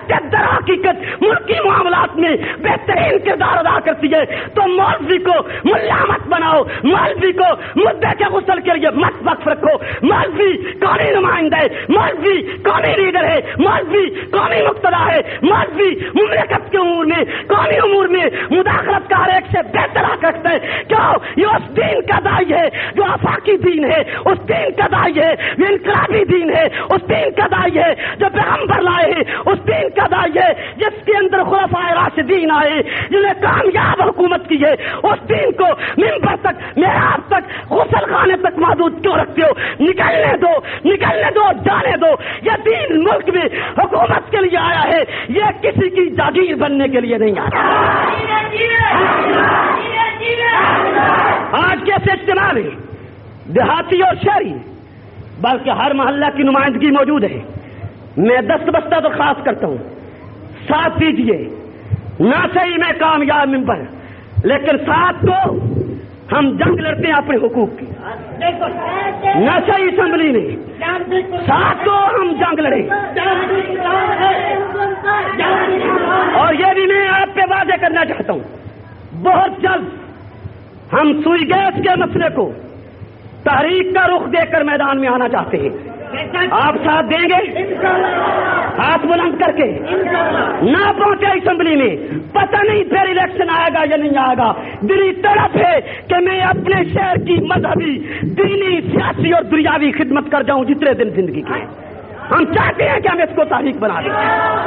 کے در حقیقت ملکی معاملات میں بہترین کردار ادا کرتی ہے، تو مولوی کو ملا مت بناؤ، مولوی کو مدعے کے غسل کے لیے مت وقف رکھو۔ مولوی قومی نمائندہ ہے، مولوی قومی لیڈر ہے، مولوی قومی مقتدا ہے، مولوی مملکت کے امور میں، قومی امور میں مداخلت کا ہر ایک سے بہتر حق رکھتا ہے۔ کیوں؟ یہ اس دین کا داعی ہے جو آفاقی دین ہے، اس دین کا داعی ہے جو انقلابی دین ہے، اس دین کا داعی ہے جو پیغمبر لائے ہیں، اس دین کا داعی ہے جس کے اندر خلفائے راشدین آئے جنہوں نے کامیاب حکومت کی ہے۔ اس دین کو منبر تک، محراب تک، غسل خانے تک محدود کیوں رکھتے ہو؟ نکلنے دو، نکلنے دو، جانے دو۔ یہ دین ملک میں حکومت کے لیے آیا ہے، یہ کسی کی جاگیر بننے کے لیے نہیں آیا۔ آج کیسے اجتماع میں دیہاتی اور شہری بلکہ ہر محلہ کی نمائندگی موجود ہے۔ میں دستبستہ درخواست کرتا ہوں، ساتھ دیجیے، نہ صحیح میں کامیاب ممبر، لیکن ساتھ کو ہم جنگ لڑتے ہیں اپنے حقوق کی، نہ صحیح اسمبلی میں ساتھ کو ہم جنگ لڑیں۔ اور یہ بھی میں آپ پہ واضح کرنا چاہتا ہوں، بہت جلد ہم سوئی گیس کے مسئلے کو تحریک کا رخ دے کر میدان میں آنا چاہتے ہیں۔ آپ ساتھ دیں گے؟ ہاتھ بلند کر کے نہ پہنچے اسمبلی میں، پتہ نہیں پھر الیکشن آئے گا یا نہیں آئے گا۔ دلی طرف ہے کہ میں اپنے شہر کی مذہبی، دینی، سیاسی اور دنیاوی خدمت کر جاؤں جتنے دن زندگی کے۔ ہم چاہتے ہیں کہ ہم اس کو تاریخ بنا دیں۔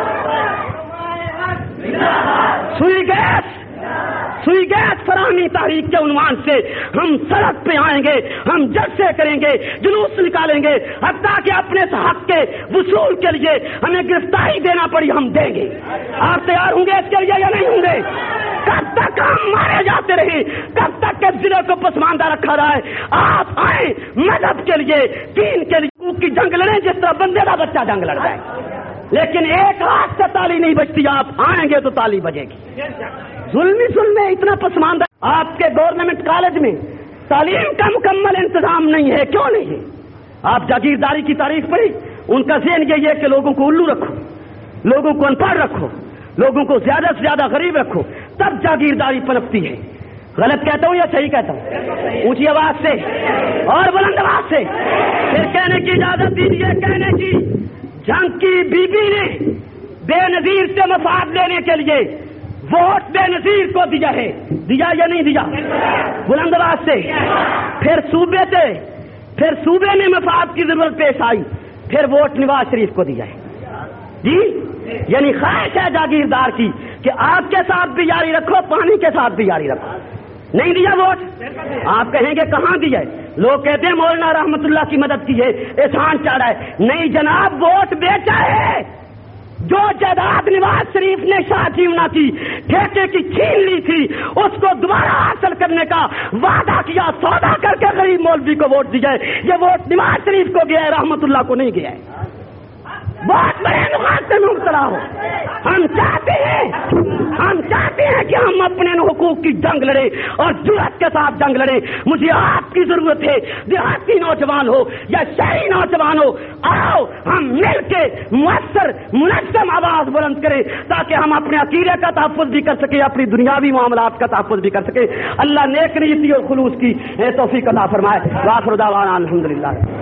سوئی گیس فراہمی تحریک کے عنوان سے ہم سڑک پہ آئیں گے، ہم جلسے کریں گے، جلوس نکالیں گے، حتیٰ کہ اپنے حق کے وصول کے لیے ہمیں گرفتاری دینا پڑی ہم دیں گے۔ آپ تیار ہوں گے اس کے لیے یا نہیں ہوں گے؟ کب تک ہم مارے جاتے رہے، کب تک کے ضلع کو پسماندہ رکھا رہا ہے؟ آپ آئیں، مذہب کے لیے، دین کے لیے کی جنگ لڑیں جس طرح بندے کا بچہ جنگ لڑتا ہے، لیکن ایک ہاتھ سے تالی نہیں بجتی۔ آپ آئیں گے تو تالی بجے گی۔ ظلم ہے اتنا پسماندہ۔ آپ کے گورنمنٹ کالج میں تعلیم کا مکمل انتظام نہیں ہے، کیوں نہیں ہے؟ آپ جاگیرداری کی تاریخ پڑھی، ان کا ذہن یہی ہے کہ لوگوں کو الو رکھو، لوگوں کو ان پڑھ رکھو، لوگوں کو زیادہ سے زیادہ غریب رکھو، تب جاگیرداری پنپتی ہے۔ غلط کہتا ہوں یا صحیح کہتا ہوں؟ اونچی آواز سے اور بلند آواز سے پھر کہنے کی اجازت دیجیے، کہنے کی جنگ کی بی بی نے بے نظیر سے مفاد لینے کے لیے ووٹ بے نظیر کو دیا ہے، دیا یا نہیں دیا؟ بلند آواز سے۔ پھر صوبے میں مفاد کی ضرورت پیش آئی، پھر ووٹ نواز شریف کو دیا ہے۔ جی یعنی خواہش ہے جاگیردار کی کہ آپ کے ساتھ بھی جاری رکھو، پانی کے ساتھ بھی جاری رکھو۔ نہیں دیا ووٹ؟ آپ کہیں گے کہاں دیا ہے؟ لوگ کہتے ہیں مولانا رحمت اللہ کی مدد کی ہے، احسان چاڑا ہے۔ نہیں جناب، ووٹ بیچا ہے۔ جو جائیداد نواز شریف نے شاہ جیونا کی ٹھیکے کی چھین لی تھی، اس کو دوبارہ حاصل کرنے کا وعدہ کیا، سودا کر کے غریب مولوی کو ووٹ دی جائے۔ یہ ووٹ نواز شریف کو گیا ہے، رحمت اللہ کو نہیں گیا ہے۔ بہت بڑے نقصان میں مبتلا ہو۔ ہم چاہتے ہیں کہ ہم اپنے حقوق کی جنگ لڑیں اور جرأت کے ساتھ جنگ لڑیں۔ مجھے آپ کی ضرورت ہے، دیہاتی نوجوان ہو یا شہری نوجوان ہو، آؤ ہم مل کے مؤثر منظم آواز بلند کریں تاکہ ہم اپنے عقیدے کا تحفظ بھی کر سکیں، اپنی دنیاوی معاملات کا تحفظ بھی کر سکیں۔ اللہ نیک نیتی اور خلوص کی توفیق عطا فرمائے۔ وآخر دعوانا الحمدللہ۔